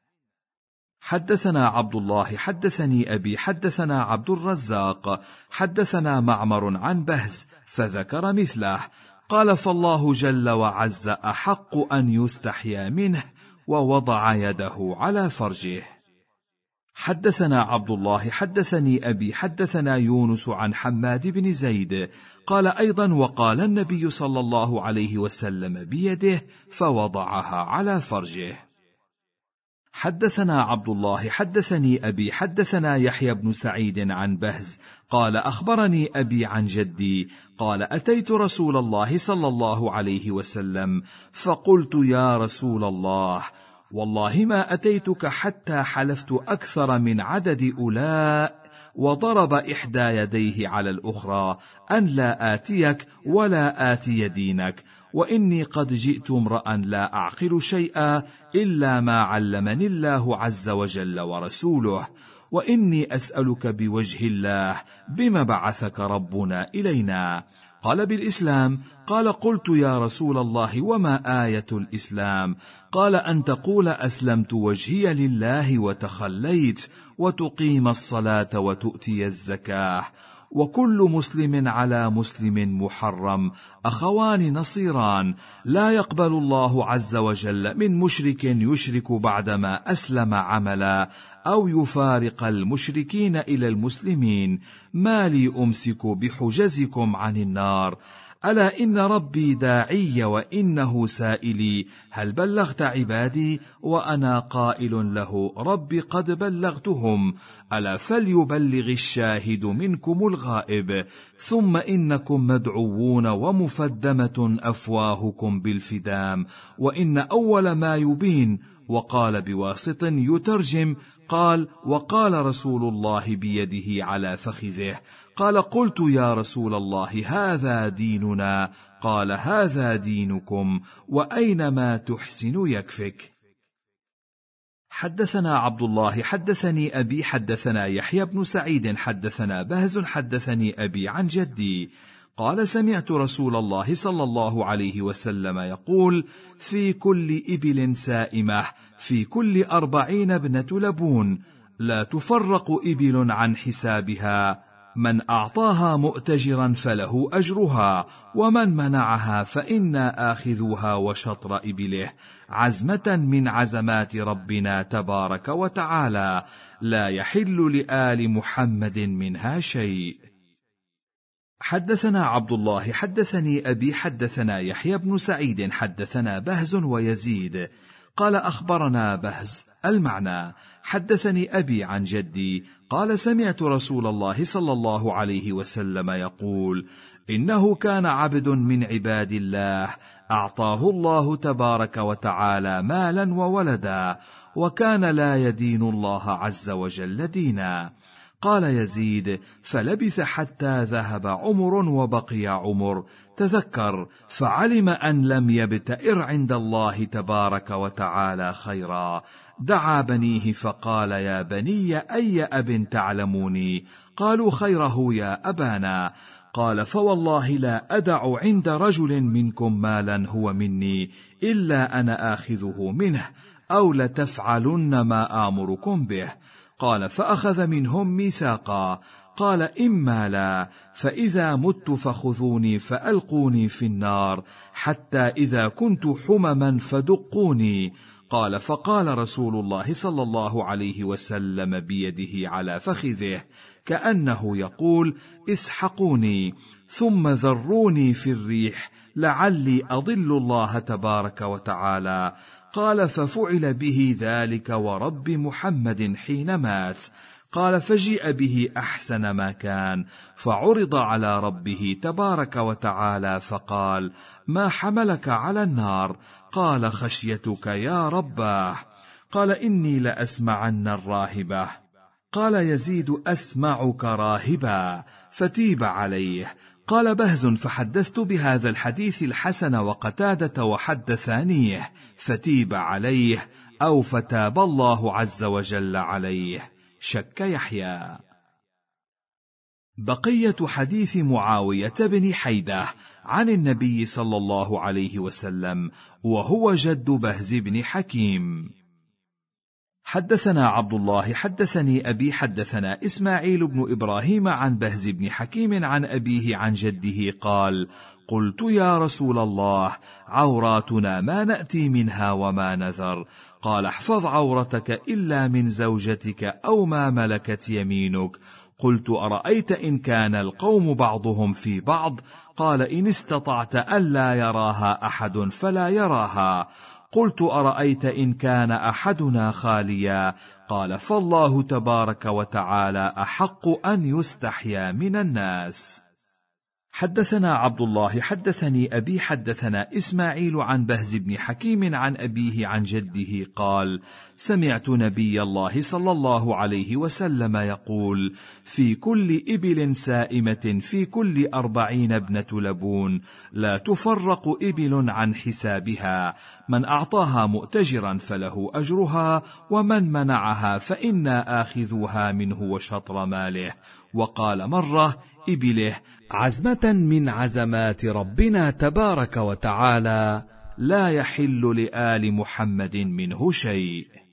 حدثنا عبد الله حدثني أبي حدثنا عبد الرزاق حدثنا معمر عن بهز فذكر مثله. قال: فالله جل وعز أحق أن يستحيا منه، ووضع يده على فرجه. حدثنا عبد الله حدثني أبي حدثنا يونس عن حماد بن زيد قال أيضا: وقال النبي صلى الله عليه وسلم بيده فوضعها على فرجه. حدثنا عبد الله حدثني أبي حدثنا يحيى بن سعيد عن بهز قال: أخبرني أبي عن جدي قال: أتيت رسول الله صلى الله عليه وسلم فقلت: يا رسول الله، والله ما أتيتك حتى حلفت أكثر من عدد أولاء، وضرب إحدى يديه على الأخرى أن لا آتيك ولا آتي دينك، وإني قد جئت امرأ لا أعقل شيئا إلا ما علمني الله عز وجل ورسوله، وإني أسألك بوجه الله بما بعثك ربنا إلينا. قال: بالإسلام. قال: قلت: يا رسول الله، وما آية الإسلام؟ قال: أن تقول: أسلمت وجهي لله وتخليت، وتقيم الصلاة وتؤتي الزكاة، وكل مسلم على مسلم محرم، أخوان نصيران، لا يقبل الله عز وجل من مشرك يشرك بعدما أسلم عملا أو يفارق المشركين إلى المسلمين. ما لي أمسك بحجزكم عن النار؟ ألا إن ربي داعي وإنه سائلي، هل بلغت عبادي؟ وأنا قائل له رب قد بلغتهم، ألا فليبلغ الشاهد منكم الغائب. ثم إنكم مدعوون ومفدمة أفواهكم بالفدام. وإن أول ما يبين، وقال بواسط يترجم، قال وقال رسول الله بيده على فخذه. قال قلت يا رسول الله هذا ديننا؟ قال هذا دينكم، وأين ما تحسن يكفك. حدثنا عبد الله حدثني أبي حدثنا يحيى بن سعيد حدثنا بهز حدثني أبي عن جدي قال سمعت رسول الله صلى الله عليه وسلم يقول: في كل إبل سائمة في كل 40 ابنة لبون، لا تفرق إبل عن حسابها، من أعطاها مؤتجرا فله أجرها، ومن منعها فإنا آخذوها وشطر إبله، عزمة من عزمات ربنا تبارك وتعالى، لا يحل لآل محمد منها شيء. حدثنا عبد الله حدثني أبي حدثنا يحيى بن سعيد حدثنا بهز ويزيد قال أخبرنا بهز المعنى. حدثني أبي عن جدي قال سمعت رسول الله صلى الله عليه وسلم يقول: إنه كان عبد من عباد الله أعطاه الله تبارك وتعالى مالا وولدا، وكان لا يدين الله عز وجل دينا. قال يزيد: فلبث حتى ذهب عمر وبقي عمر، تذكر فعلم أن لم يبتئر عند الله تبارك وتعالى خيرا، دعا بنيه فقال: يا بني أي أب تعلموني؟ قالوا: خيره يا أبانا. قال: فوالله لا أدع عند رجل منكم مالا هو مني إلا أنا آخذه منه، أو لتفعلن ما آمركم به. قال: فأخذ منهم ميثاقا. قال: إما لا، فإذا مت فخذوني فألقوني في النار، حتى إذا كنت حمما فدقوني. قال: فقال رسول الله صلى الله عليه وسلم بيده على فخذه كأنه يقول: اسحقوني، ثم ذروني في الريح لعلي أضل الله تبارك وتعالى. قال: ففعل به ذلك ورب محمد حين مات. قال: فجيء به أحسن ما كان، فعرض على ربه تبارك وتعالى فقال: ما حملك على النار؟ قال: خشيتك يا رباه. قال: إني لأسمعن الراهبة. قال يزيد: أسمعك راهبا، فتيب عليه. قال بهز: فحدثت بهذا الحديث الحسن وقتادة وحدثانيه، فتيب عليه أو فتاب الله عز وجل عليه. شك يحيى. بقية حديث معاوية بن حيدة عن النبي صلى الله عليه وسلم، وهو جد بهز بن حكيم. حدثنا عبد الله حدثني أبي حدثنا إسماعيل بن إبراهيم عن بهز بن حكيم عن أبيه عن جده قال: قلت يا رسول الله، عوراتنا ما نأتي منها وما نذر؟ قال: احفظ عورتك إلا من زوجتك أو ما ملكت يمينك. قلت: أرأيت إن كان القوم بعضهم في بعض؟ قال: إن استطعت ألا يراها أحد فلا يراها. قلت: أرأيت إن كان أحدنا خاليا؟ قال: فالله تبارك وتعالى أحق أن يستحيا من الناس. حدثنا عبد الله حدثني أبي حدثنا إسماعيل عن بهز بن حكيم عن أبيه عن جده قال: سمعت نبي الله صلى الله عليه وسلم يقول: في كل إبل سائمة في كل 40 ابنة لبون، لا تفرق إبل عن حسابها، من أعطاها مؤتجرا فله أجرها، ومن منعها فإنا آخذوها منه وشطر ماله. وقال مرة: إبله، عزمة من عزمات ربنا تبارك وتعالى، لا يحل لآل محمد منه شيء.